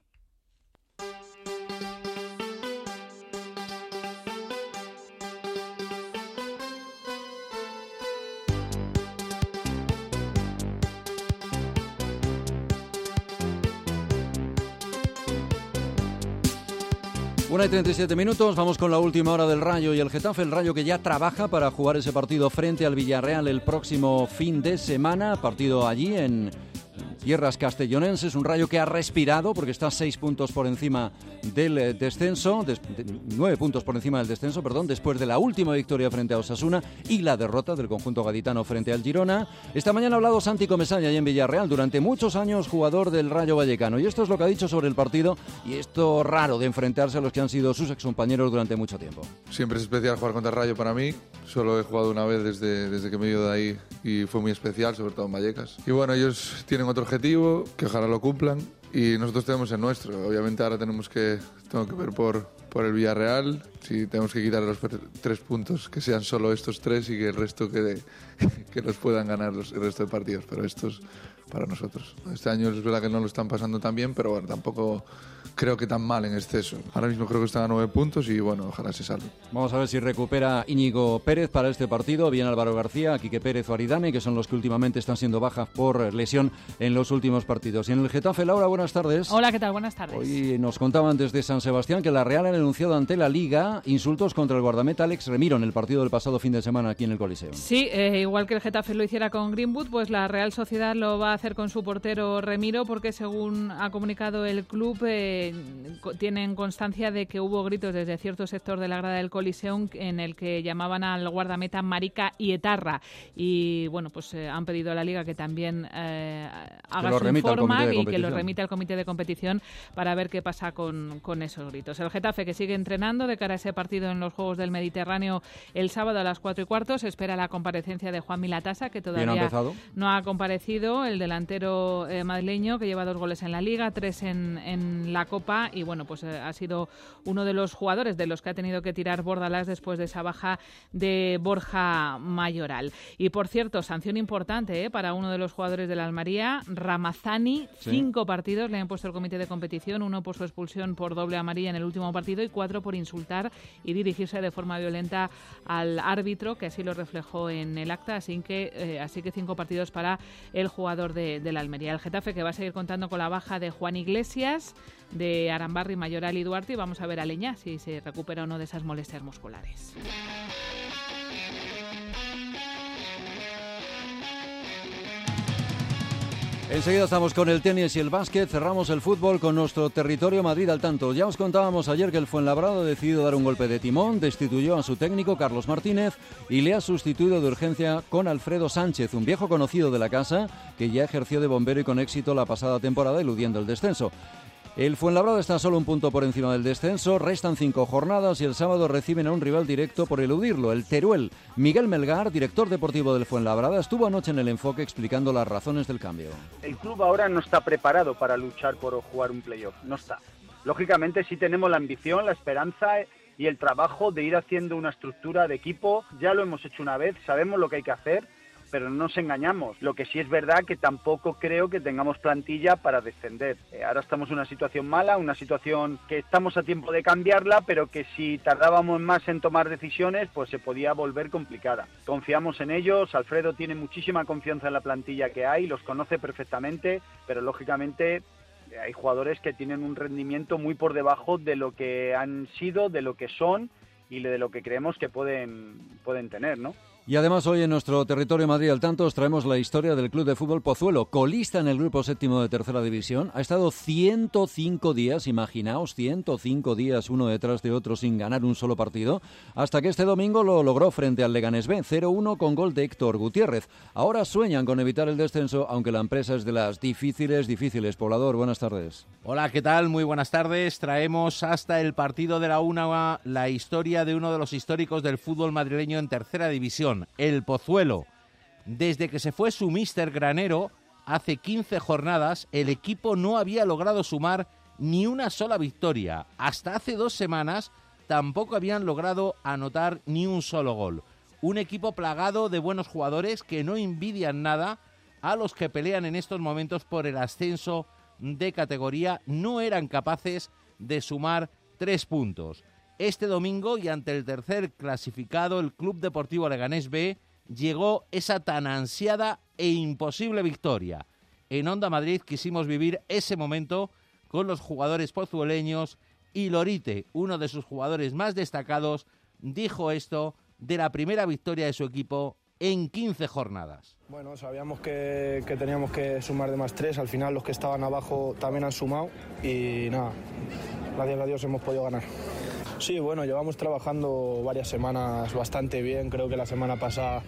Una y 37 minutos, vamos con la última hora del Rayo y el Getafe. El Rayo que ya trabaja para jugar ese partido frente al Villarreal el próximo fin de semana. Partido allí en tierras castellonenses. Un Rayo que ha respirado porque está 6 puntos por encima del descenso, 9 puntos por encima del descenso, después de la última victoria frente a Osasuna y la derrota del conjunto gaditano frente al Girona. Esta mañana ha hablado Santi Comesaña allí en Villarreal, durante muchos años jugador del Rayo Vallecano, y esto es lo que ha dicho sobre el partido y esto raro de enfrentarse a los que han sido sus excompañeros durante mucho tiempo. Siempre es especial jugar contra el Rayo para mí, solo he jugado una vez desde que me he ido de ahí y fue muy especial, sobre todo en Vallecas. Y bueno, ellos tienen otro objetivo, que ojalá lo cumplan, y nosotros tenemos el nuestro. Obviamente ahora tengo que ver por el Villarreal, si tenemos que quitar los 3 puntos, que sean solo estos 3 y que el resto que los puedan ganar el resto de partidos, pero estos para nosotros. Este año es verdad que no lo están pasando tan bien, pero bueno, tampoco creo que tan mal en exceso. Ahora mismo creo que están a 9 puntos y bueno, ojalá se salve. Vamos a ver si recupera Íñigo Pérez para este partido, bien Álvaro García, Quique Pérez o Aridane, que son los que últimamente están siendo bajas por lesión en los últimos partidos. Y en el Getafe, Laura, buenas tardes. Hola, ¿qué tal? Buenas tardes. Hoy nos contaban desde San Sebastián que la Real ha denunciado ante la Liga insultos contra el guardameta Alex Remiro en el partido del pasado fin de semana aquí en el Coliseo. Sí, igual que el Getafe lo hiciera con Greenwood, pues la Real Sociedad lo va a hacer con su portero Remiro, porque según ha comunicado el club, tienen constancia de que hubo gritos desde cierto sector de la grada del Coliseum en el que llamaban al guardameta marica y etarra. Y bueno, pues han pedido a la Liga que también haga su informe y que lo remita al comité de competición para ver qué pasa con esos gritos. El Getafe, que sigue entrenando de cara a ese partido en los Juegos del Mediterráneo el sábado a las 4:15, se espera la comparecencia de Juan Milatasa, que todavía no ha comparecido, el delantero madrileño, que lleva 2 goles en la Liga, 3 en la Copa, y bueno, pues ha sido uno de los jugadores de los que ha tenido que tirar Bordalás después de esa baja de Borja Mayoral. Y por cierto, sanción importante para uno de los jugadores de la Almería, Ramazani, 5 partidos le han puesto el comité de competición, 1 por su expulsión por doble amarilla en el último partido y 4 por insultar y dirigirse de forma violenta al árbitro, que así lo reflejó en el acta, así que 5 partidos para el jugador de la Almería. El Getafe, que va a seguir contando con la baja de Juan Iglesias, de Arambarri, Mayoral y Duarte, y vamos a ver a Leñá si se recupera o no de esas molestias musculares. Enseguida estamos con el tenis y el básquet, cerramos el fútbol con nuestro territorio Madrid al tanto. Ya os contábamos ayer que el Fuenlabrada ha decidido dar un golpe de timón, destituyó a su técnico Carlos Martínez y le ha sustituido de urgencia con Alfredo Sánchez, un viejo conocido de la casa que ya ejerció de bombero y con éxito la pasada temporada eludiendo el descenso. El Fuenlabrada está solo un punto por encima del descenso, restan 5 jornadas y el sábado reciben a un rival directo por eludirlo, el Teruel. Miguel Melgar, director deportivo del Fuenlabrada, estuvo anoche en El Enfoque explicando las razones del cambio. El club ahora no está preparado para luchar por jugar un playoff, no está. Lógicamente sí tenemos la ambición, la esperanza y el trabajo de ir haciendo una estructura de equipo. Ya lo hemos hecho una vez, sabemos lo que hay que hacer, pero no nos engañamos. Lo que sí es verdad que tampoco creo que tengamos plantilla para descender. Ahora estamos en una situación mala, una situación que estamos a tiempo de cambiarla, pero que si tardábamos más en tomar decisiones, pues se podía volver complicada. Confiamos en ellos, Alfredo tiene muchísima confianza en la plantilla que hay, los conoce perfectamente, pero lógicamente hay jugadores que tienen un rendimiento muy por debajo de lo que han sido, de lo que son y de lo que creemos que pueden tener, ¿no? Y además hoy en nuestro territorio Madrid al tanto os traemos la historia del Club de Fútbol Pozuelo, colista en el grupo séptimo de tercera división. Ha estado 105 días, imaginaos, 105 días uno detrás de otro sin ganar un solo partido, hasta que este domingo lo logró frente al Leganés B, 0-1 con gol de Héctor Gutiérrez. Ahora sueñan con evitar el descenso, aunque la empresa es de las difíciles. Poblador, buenas tardes. Hola, ¿qué tal? Muy buenas tardes. Traemos hasta el partido de la una la historia de uno de los históricos del fútbol madrileño en tercera división, el Pozuelo. Desde que se fue su míster Granero, hace 15 jornadas, el equipo no había logrado sumar ni una sola victoria. Hasta hace 2 semanas tampoco habían logrado anotar ni un solo gol. Un equipo plagado de buenos jugadores que no envidian nada a los que pelean en estos momentos por el ascenso de categoría. No eran capaces de sumar 3 puntos. Este domingo, y ante el tercer clasificado, el Club Deportivo Leganés B, llegó esa tan ansiada e imposible victoria. En Onda Madrid quisimos vivir ese momento con los jugadores pozueleños y Lorite, uno de sus jugadores más destacados, dijo esto de la primera victoria de su equipo en 15 jornadas. Bueno, sabíamos que teníamos que sumar de más 3, al final los que estaban abajo también han sumado y nada, gracias a Dios hemos podido ganar. Sí, bueno, llevamos trabajando varias semanas bastante bien, creo que la semana pasada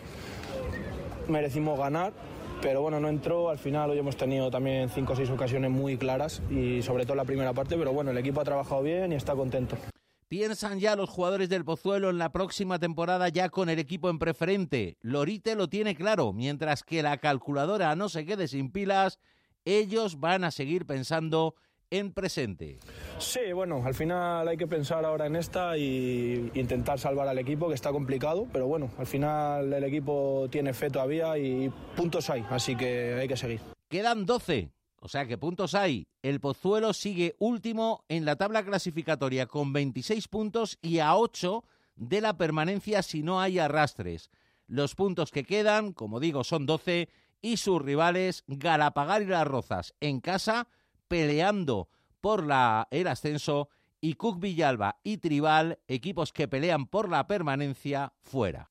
merecimos ganar, pero bueno, no entró, al final hoy hemos tenido también 5 o 6 ocasiones muy claras y sobre todo la primera parte, pero bueno, el equipo ha trabajado bien y está contento. ¿Piensan ya los jugadores del Pozuelo en la próxima temporada ya con el equipo en preferente? Lorite lo tiene claro, mientras que la calculadora no se quede sin pilas, ellos van a seguir pensando en presente. Sí, bueno, al final hay que pensar ahora en esta y intentar salvar al equipo, que está complicado, pero bueno, al final el equipo tiene fe todavía y puntos hay, así que hay que seguir. Quedan 12, o sea que puntos hay. El Pozuelo sigue último en la tabla clasificatoria con 26 puntos y a 8 de la permanencia si no hay arrastres. Los puntos que quedan, como digo, son 12 y sus rivales Galapagar y Las Rozas en casa peleando por el ascenso y Cook Villalba y Tribal, equipos que pelean por la permanencia, fuera.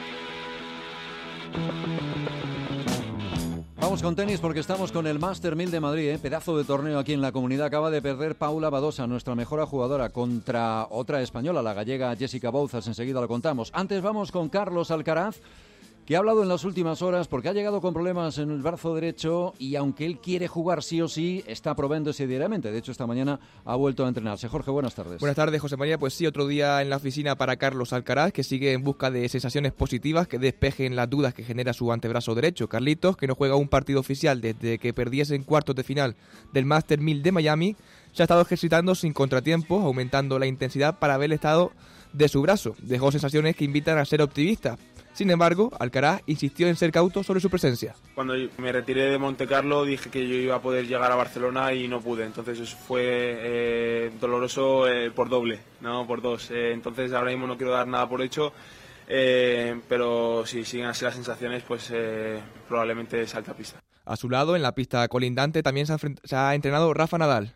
Vamos con tenis porque estamos con el Master 1000 de Madrid, pedazo de torneo aquí en la comunidad. Acaba de perder Paula Badosa, nuestra mejor jugadora, contra otra española, la gallega Jessica Bouzas. Enseguida lo contamos. Antes vamos con Carlos Alcaraz, que ha hablado en las últimas horas porque ha llegado con problemas en el brazo derecho y aunque él quiere jugar sí o sí, está probándose diariamente. De hecho, esta mañana ha vuelto a entrenarse. Jorge, buenas tardes. Buenas tardes, José María. Pues sí, otro día en la oficina para Carlos Alcaraz, que sigue en busca de sensaciones positivas que despejen las dudas que genera su antebrazo derecho. Carlitos, que no juega un partido oficial desde que perdiese en cuartos de final del Master 1000 de Miami, se ha estado ejercitando sin contratiempos, aumentando la intensidad para ver el estado de su brazo. Dejó sensaciones que invitan a ser optimistas. Sin embargo, Alcaraz insistió en ser cauto sobre su presencia. Cuando me retiré de Montecarlo dije que yo iba a poder llegar a Barcelona y no pude. Entonces eso fue doloroso por doble, no por 2. Entonces ahora mismo no quiero dar nada por hecho, pero si siguen así las sensaciones, pues probablemente salte a pista. A su lado, en la pista colindante, también se ha entrenado Rafa Nadal.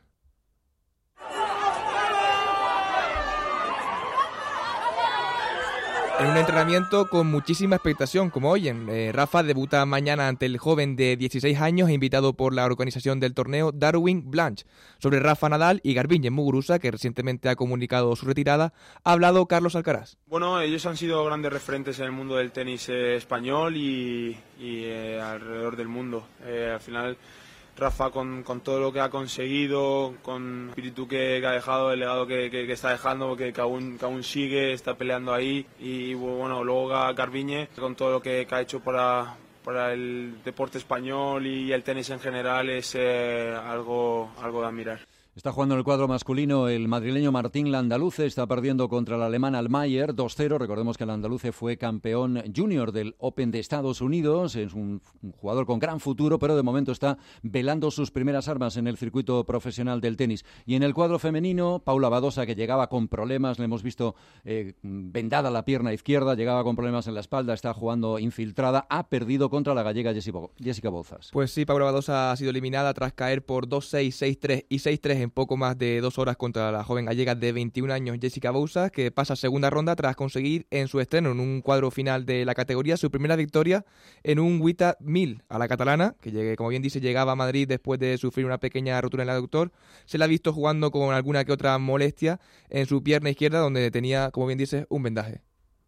En un entrenamiento con muchísima expectación, como oyen, Rafa debuta mañana ante el joven de 16 años invitado por la organización del torneo Darwin Blanche. Sobre Rafa Nadal y Garbiñe Muguruza, que recientemente ha comunicado su retirada, ha hablado Carlos Alcaraz. Bueno, ellos han sido grandes referentes en el mundo del tenis español y alrededor del mundo. Al final, Rafa con todo lo que ha conseguido, con el espíritu que ha dejado, el legado que está dejando, que aún sigue, está peleando ahí, y bueno, luego Garbiñe con todo lo que ha hecho para el deporte español y el tenis en general es algo de admirar. Está jugando en el cuadro masculino el madrileño Martín Landaluce, está perdiendo contra el alemán Altmaier 2-0. Recordemos que Landaluce fue campeón junior del Open de Estados Unidos, es un jugador con gran futuro, pero de momento está velando sus primeras armas en el circuito profesional del tenis. Y en el cuadro femenino, Paula Badosa, que llegaba con problemas, le hemos visto vendada la pierna izquierda, llegaba con problemas en la espalda, está jugando infiltrada, ha perdido contra la gallega Jessica Bozas. Pues sí, Paula Badosa ha sido eliminada tras caer por 2-6, 6-3 y 6-3 en poco más de 2 horas contra la joven gallega de 21 años Jessica Bozas, que pasa a segunda ronda tras conseguir en su estreno en un cuadro final de la categoría su primera victoria en un WTA 1000 a la catalana, que como bien dice llegaba a Madrid después de sufrir una pequeña rotura en el aductor. Se la ha visto jugando con alguna que otra molestia en su pierna izquierda, donde tenía, como bien dice, un vendaje.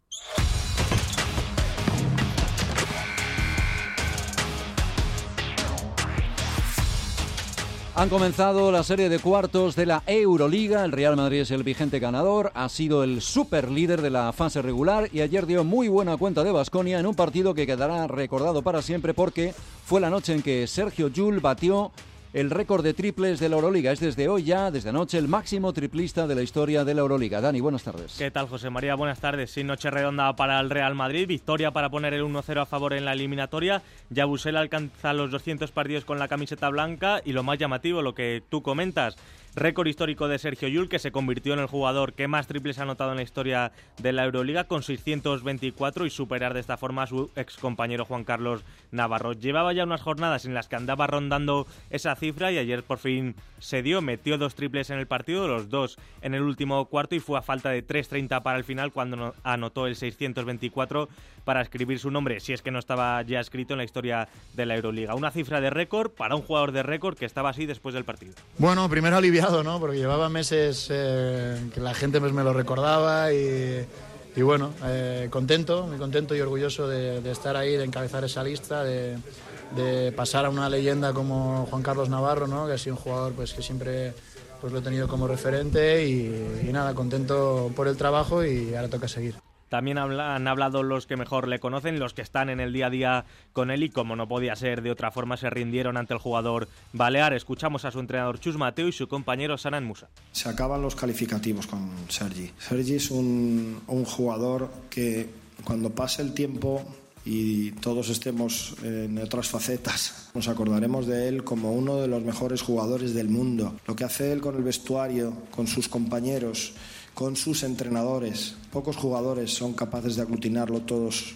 Han comenzado la serie de cuartos de la Euroliga. El Real Madrid es el vigente ganador, ha sido el superlíder de la fase regular y ayer dio muy buena cuenta de Baskonia en un partido que quedará recordado para siempre porque fue la noche en que Sergio Llull batió el récord de triples de la Euroliga. Es desde hoy ya, desde anoche, el máximo triplista de la historia de la Euroliga. Dani, buenas tardes. ¿Qué tal, José María? Buenas tardes. Sí, noche redonda para el Real Madrid. Victoria para poner el 1-0 a favor en la eliminatoria. Yabusel alcanza los 200 partidos con la camiseta blanca y lo más llamativo, lo que tú comentas, récord histórico de Sergio Llull, que se convirtió en el jugador que más triples ha anotado en la historia de la Euroliga con 624 y superar de esta forma a su excompañero Juan Carlos Navarro. Llevaba ya unas jornadas en las que andaba rondando esa cifra y ayer por fin se dio, metió 2 triples en el partido, los 2 en el último cuarto y fue a falta de 3:30 para el final cuando anotó el 624 para escribir su nombre, si es que no estaba ya escrito en la historia de la Euroliga. Una cifra de récord para un jugador de récord que estaba así después del partido. Bueno, primero aliviado, ¿no? Porque llevaba meses que la gente pues, me lo recordaba y bueno, contento, muy contento y orgulloso de estar ahí, de encabezar esa lista, de pasar a una leyenda como Juan Carlos Navarro, ¿no? Que ha sido un jugador pues, que siempre pues, lo he tenido como referente y nada, contento por el trabajo y ahora toca seguir. También han hablado los que mejor le conocen, los que están en el día a día con él y como no podía ser de otra forma se rindieron ante el jugador balear. Escuchamos a su entrenador Chus Mateo y su compañero Sanan Musa. Se acaban los calificativos con Sergi. Sergi es un jugador que cuando pase el tiempo y todos estemos en otras facetas, nos acordaremos de él como uno de los mejores jugadores del mundo. Lo que hace él con el vestuario, con sus compañeros, con sus entrenadores. Pocos jugadores son capaces de aglutinarlo todos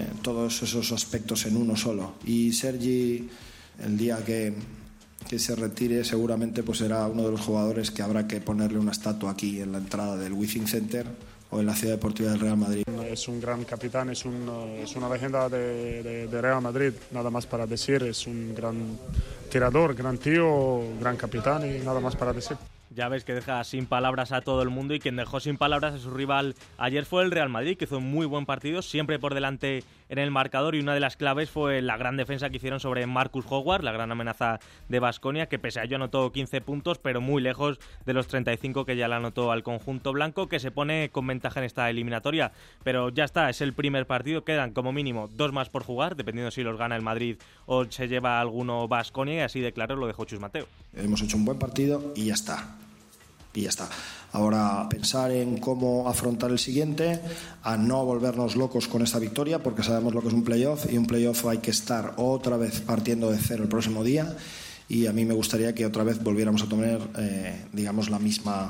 esos aspectos en uno solo. Y Sergi, el día que se retire, seguramente pues será uno de los jugadores que habrá que ponerle una estatua aquí en la entrada del Wizzing Center o en la Ciudad Deportiva del Real Madrid. Es un gran capitán, es una leyenda de Real Madrid, nada más para decir. Es un gran tirador, gran tío, gran capitán y nada más para decir. Ya ves que deja sin palabras a todo el mundo y quien dejó sin palabras a su rival ayer fue el Real Madrid, que hizo un muy buen partido, siempre por delante en el marcador y una de las claves fue la gran defensa que hicieron sobre Marcus Howard, la gran amenaza de Baskonia, que pese a ello anotó 15 puntos, pero muy lejos de los 35 que ya le anotó al conjunto blanco, que se pone con ventaja en esta eliminatoria. Pero ya está, es el primer partido, quedan como mínimo 2 más por jugar, dependiendo si los gana el Madrid o se lleva alguno Baskonia, y así de claro lo dejó Chus Mateo. Hemos hecho un buen partido y ya está. Y ya está. Ahora pensar en cómo afrontar el siguiente, a no volvernos locos con esta victoria, porque sabemos lo que es un playoff, y un playoff hay que estar otra vez partiendo de cero el próximo día, y a mí me gustaría que otra vez volviéramos a tener, digamos, la misma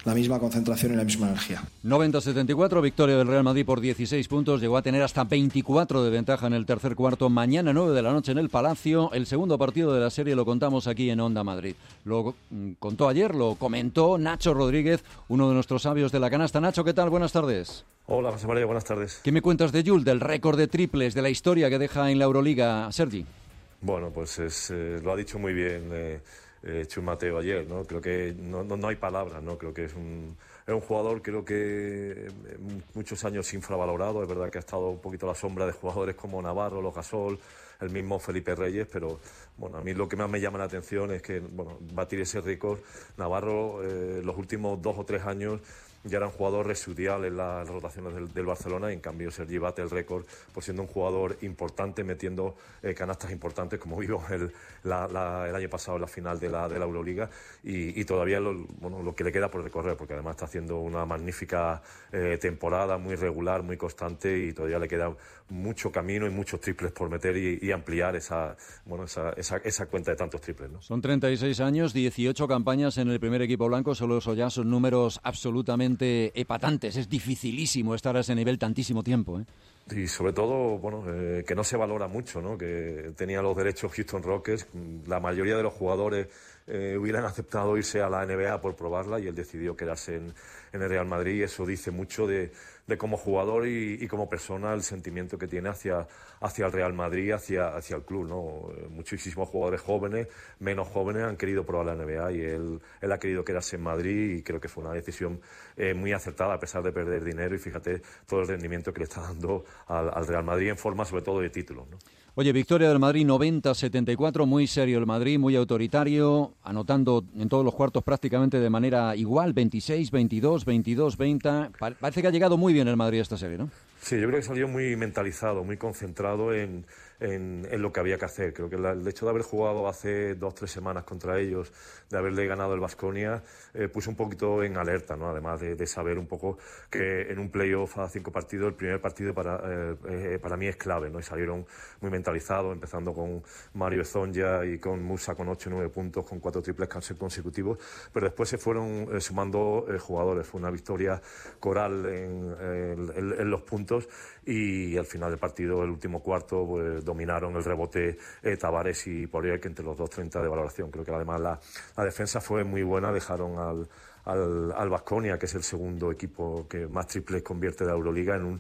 la misma concentración y la misma energía. 90-74, victoria del Real Madrid por 16 puntos, llegó a tener hasta 24 de ventaja en el tercer cuarto. Mañana 9 de la noche en el Palacio, el segundo partido de la serie lo contamos aquí en Onda Madrid. Lo contó ayer, lo comentó Nacho Rodríguez, uno de nuestros sabios de la canasta. Nacho, ¿qué tal? Buenas tardes. Hola, José María, buenas tardes. ¿Qué me cuentas de Jules, del récord de triples, de la historia que deja en la Euroliga, Sergi? Bueno, pues lo ha dicho muy bien Chus Mateo ayer, ¿no? Creo que no hay palabras, ¿no? Creo que es un jugador, creo que muchos años infravalorado. Es verdad que ha estado un poquito a la sombra de jugadores como Navarro, Los Gasol, el mismo Felipe Reyes, pero bueno, a mí lo que más me llama la atención es que batir ese récord. Navarro, los últimos 2 o 3 años ya era un jugador residual en las rotaciones del Barcelona, y en cambio Sergi bate el récord por siendo un jugador importante, metiendo canastas importantes, como vimos el año pasado en la final de la Euroliga, y todavía lo que le queda por recorrer, porque además está haciendo una magnífica temporada, muy regular, muy constante, y todavía le queda mucho camino y muchos triples por meter y ampliar esa cuenta de tantos triples, ¿no? Son 36 años, 18 campañas en el primer equipo blanco, solo eso ya son números absolutamente epatantes. Es dificilísimo estar a ese nivel tantísimo tiempo, ¿eh? Y sobre todo, que no se valora mucho, ¿no? Que tenía los derechos Houston Rockets. La mayoría de los jugadores hubieran aceptado irse a la NBA por probarla, y él decidió quedarse en el Real Madrid, y eso dice mucho de como jugador y como persona, el sentimiento que tiene hacia el Real Madrid, hacia el club, ¿no? Muchísimos jugadores jóvenes, menos jóvenes, han querido probar la NBA, y él ha querido quedarse en Madrid, y creo que fue una decisión muy acertada, a pesar de perder dinero, y fíjate todo el rendimiento que le está dando al Real Madrid, en forma sobre todo de títulos, ¿no? Oye, victoria del Madrid 90-74, muy serio el Madrid, muy autoritario, anotando en todos los cuartos prácticamente de manera igual, 26, 22, 22, 20. Parece que ha llegado muy bien el Madrid a esta serie, ¿no? Sí, yo creo que salió muy mentalizado, muy concentrado en lo que había que hacer. Creo que el hecho de haber jugado hace 2 o 3 semanas contra ellos, de haberle ganado el Baskonia, puso un poquito en alerta, ¿no? Además de saber un poco que en un playoff a 5 partidos, el primer partido para mí es clave, ¿no? Y salieron muy mentalizados, empezando con Mario Zonja y con Musa con 8 o 9 puntos, con 4 triples consecutivos, pero después se fueron sumando jugadores. Fue una victoria coral en los puntos, y al final del partido, el último cuarto, pues dominaron el rebote Tavares y Poirier, que entre los dos 30 de valoración. Creo que además la defensa fue muy buena, dejaron al Baskonia, que es el segundo equipo que más triples convierte de la Euroliga, en un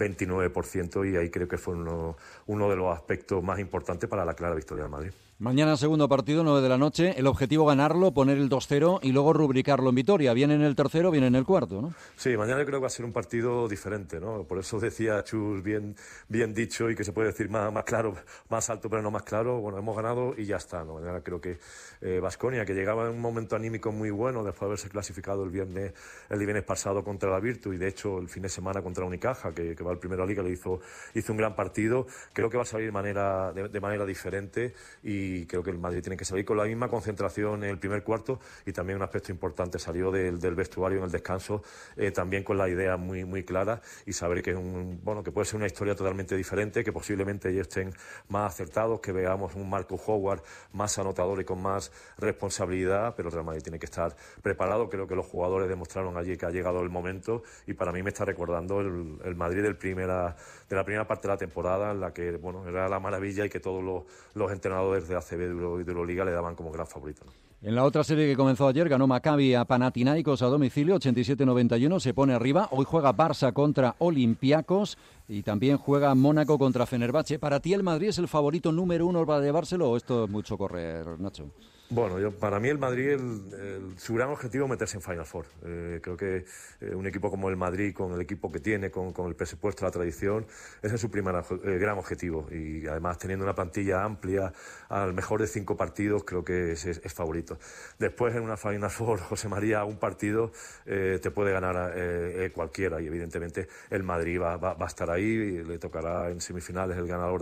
29%, y ahí creo que fue uno de los aspectos más importantes para la clara victoria del Madrid. Mañana segundo partido, 9 de la noche. El objetivo ganarlo, poner el 2-0 y luego rubricarlo en victoria. Viene en el tercero, viene en el cuarto, ¿no? Sí, mañana creo que va a ser un partido diferente, ¿no? Por eso decía Chus, bien dicho, y que se puede decir más claro, más alto pero no más claro. Bueno, hemos ganado y ya está, ¿no? Mañana creo que Baskonia, que llegaba en un momento anímico muy bueno después de haberse clasificado el viernes pasado contra la Virtus, y de hecho el fin de semana contra Unicaja, que va al Primera Liga, le hizo un gran partido. Creo que va a salir de manera diferente, y creo que el Madrid tiene que salir con la misma concentración en el primer cuarto, y también un aspecto importante, salió del vestuario en el descanso también con la idea muy, muy clara, y saber que que puede ser una historia totalmente diferente, que posiblemente ellos estén más acertados, que veamos un Marcus Howard más anotador y con más responsabilidad, pero el Real Madrid tiene que estar preparado. Creo que los jugadores demostraron allí que ha llegado el momento, y para mí me está recordando el Madrid de la primera parte de la temporada, en la que era la maravilla, y que todos los entrenadores de ACB y de Euroliga le daban como gran favorito, ¿no? En la otra serie que comenzó ayer, ganó Maccabi a Panathinaikos a domicilio, 87-91, se pone arriba. Hoy juega Barça contra Olympiacos, y también juega Mónaco contra Fenerbahce. ¿Para ti el Madrid es el favorito número 1 para llevárselo, o esto es mucho correr, Nacho? Bueno, para mí el Madrid, su gran objetivo es meterse en Final Four. Creo que un equipo como el Madrid, con el equipo que tiene, con el presupuesto, la tradición, ese es su primer gran objetivo. Y además, teniendo una plantilla amplia, al mejor de 5 partidos, creo que es favorito. Después, en una Final Four, José María, un partido te puede ganar cualquiera, y evidentemente el Madrid va a estar ahí, y le tocará en semifinales el ganador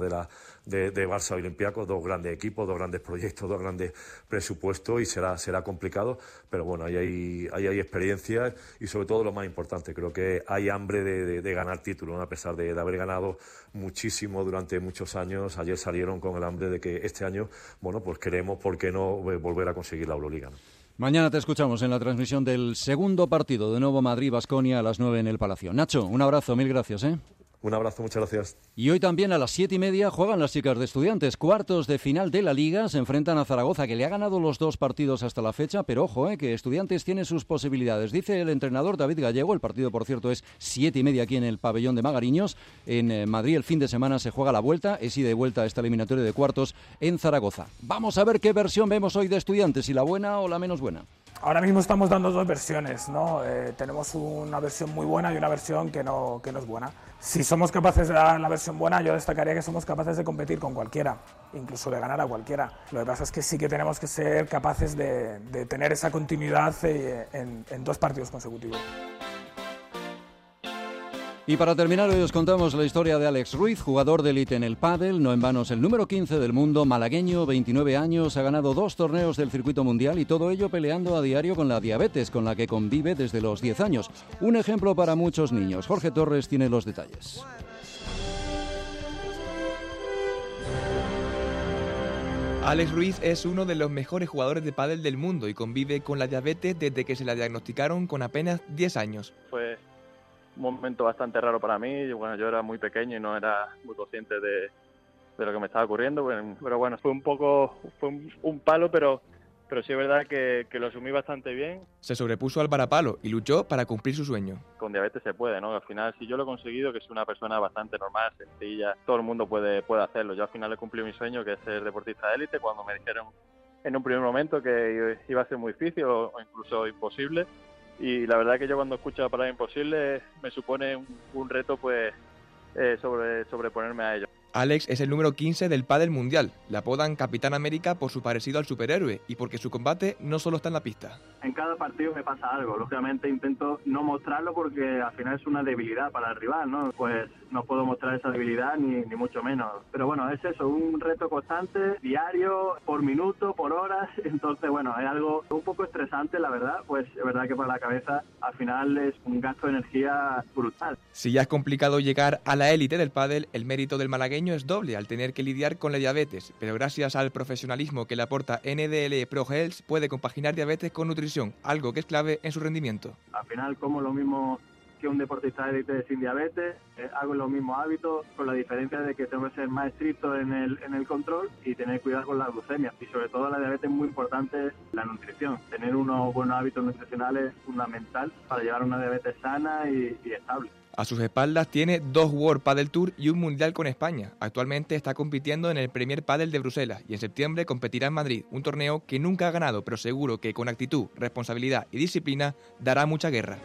de Barça Olympiacos, 2 grandes equipos, 2 grandes proyectos, 2 grandes presupuesto, y será complicado, pero bueno, ahí hay experiencia, y sobre todo lo más importante, creo que hay hambre de ganar títulos, ¿no? A pesar de haber ganado muchísimo durante muchos años, ayer salieron con el hambre de que este año, pues queremos, ¿por qué no volver a conseguir la Euroliga, ¿no? Mañana te escuchamos en la transmisión del segundo partido de nuevo Madrid-Baskonia a las 9 en el Palacio. Nacho, un abrazo, mil gracias. Un abrazo, muchas gracias. Y hoy también a las 7:30 juegan las chicas de Estudiantes. Cuartos de final de la Liga, se enfrentan a Zaragoza, que le ha ganado los 2 partidos hasta la fecha, pero ojo, que Estudiantes tiene sus posibilidades. Dice el entrenador David Gallego, el partido por cierto es 7:30 aquí en el pabellón de Magariños. En Madrid el fin de semana se juega la vuelta, es ida y vuelta a esta eliminatoria de cuartos en Zaragoza. Vamos a ver qué versión vemos hoy de Estudiantes, si la buena o la menos buena. Ahora mismo estamos dando 2 versiones, ¿no? Tenemos una versión muy buena y una versión que no es buena. Si somos capaces de dar la versión buena, yo destacaría que somos capaces de competir con cualquiera, incluso de ganar a cualquiera. Lo que pasa es que sí que tenemos que ser capaces de tener esa continuidad en 2 partidos consecutivos. Y para terminar, hoy os contamos la historia de Alex Ruiz, jugador de élite en el pádel, no en vano es el número 15 del mundo, malagueño, 29 años, ha ganado 2 torneos del circuito mundial y todo ello peleando a diario con la diabetes, con la que convive desde los 10 años. Un ejemplo para muchos niños. Jorge Torres tiene los detalles. Alex Ruiz es uno de los mejores jugadores de pádel del mundo y convive con la diabetes desde que se la diagnosticaron con apenas 10 años. Fue un momento bastante raro para mí. Bueno, yo era muy pequeño y no era muy consciente de lo que me estaba ocurriendo, pero bueno, fue un palo, pero sí es verdad que lo asumí bastante bien. Se sobrepuso al varapalo y luchó para cumplir su sueño. Con diabetes se puede, ¿no? Al final, si yo lo he conseguido, que soy una persona bastante normal, sencilla, todo el mundo puede hacerlo. Yo al final he cumplido mi sueño, que es ser deportista de élite, cuando me dijeron en un primer momento que iba a ser muy difícil o incluso imposible. Y la verdad que yo cuando escucho la palabra imposible me supone un reto pues sobreponerme a ello. Alex es el número 15 del pádel mundial. Le apodan Capitán América por su parecido al superhéroe y porque su combate no solo está en la pista. En cada partido me pasa algo. Lógicamente intento no mostrarlo porque al final es una debilidad para el rival, ¿no? Pues no puedo mostrar esa debilidad ni mucho menos. Pero bueno, es eso, un reto constante, diario, por minuto, por horas. Entonces, bueno, es algo un poco estresante, la verdad. Pues es verdad que para la cabeza al final es un gasto de energía brutal. Si ya es complicado llegar a la élite del pádel, el mérito del malagueño es doble al tener que lidiar con la diabetes, pero gracias al profesionalismo que le aporta NDL Pro Health puede compaginar diabetes con nutrición, algo que es clave en su rendimiento. Al final como lo mismo que un deportista de élite sin diabetes, hago los mismos hábitos, con la diferencia de que tengo que ser más estricto en el control y tener cuidado con la glucemia. Y sobre todo la diabetes es muy importante la nutrición. Tener unos buenos hábitos nutricionales es fundamental para llevar una diabetes sana y estable. A sus espaldas tiene 2 World Padel Tour y un Mundial con España. Actualmente está compitiendo en el Premier Padel de Bruselas y en septiembre competirá en Madrid, un torneo que nunca ha ganado, pero seguro que con actitud, responsabilidad y disciplina dará mucha guerra.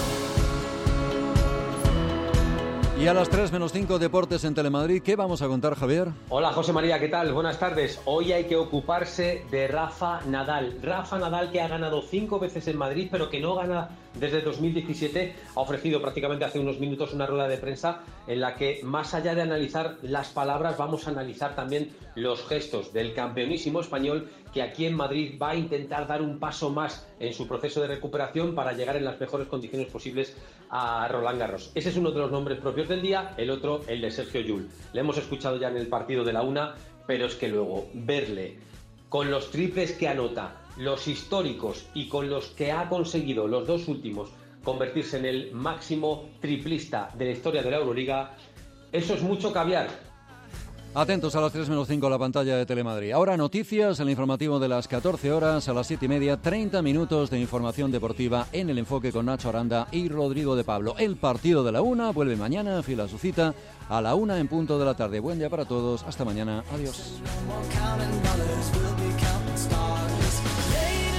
Y a las 3 menos 5 Deportes en Telemadrid, ¿qué vamos a contar, Javier? Hola José María, ¿qué tal? Buenas tardes. Hoy hay que ocuparse de Rafa Nadal. Rafa Nadal, que ha ganado 5 veces en Madrid, pero que no gana desde 2017, ha ofrecido prácticamente hace unos minutos una rueda de prensa en la que, más allá de analizar las palabras, vamos a analizar también los gestos del campeonísimo español, que aquí en Madrid va a intentar dar un paso más en su proceso de recuperación para llegar en las mejores condiciones posibles a Roland Garros. Ese es uno de los nombres propios del día, el otro el de Sergio Llull. Le hemos escuchado ya en el partido de la una, pero es que luego verle con los triples que anota, los históricos y con los que ha conseguido los 2 últimos convertirse en el máximo triplista de la historia de la Euroliga, eso es mucho caviar. Atentos a las 3 menos 5 la pantalla de Telemadrid. Ahora noticias, el informativo de las 14 horas, a las 7:30, 30 minutos de información deportiva en el enfoque con Nacho Aranda y Rodrigo de Pablo. El partido de la una vuelve mañana, fila su cita a la 1 en punto de la tarde. Buen día para todos, hasta mañana, adiós.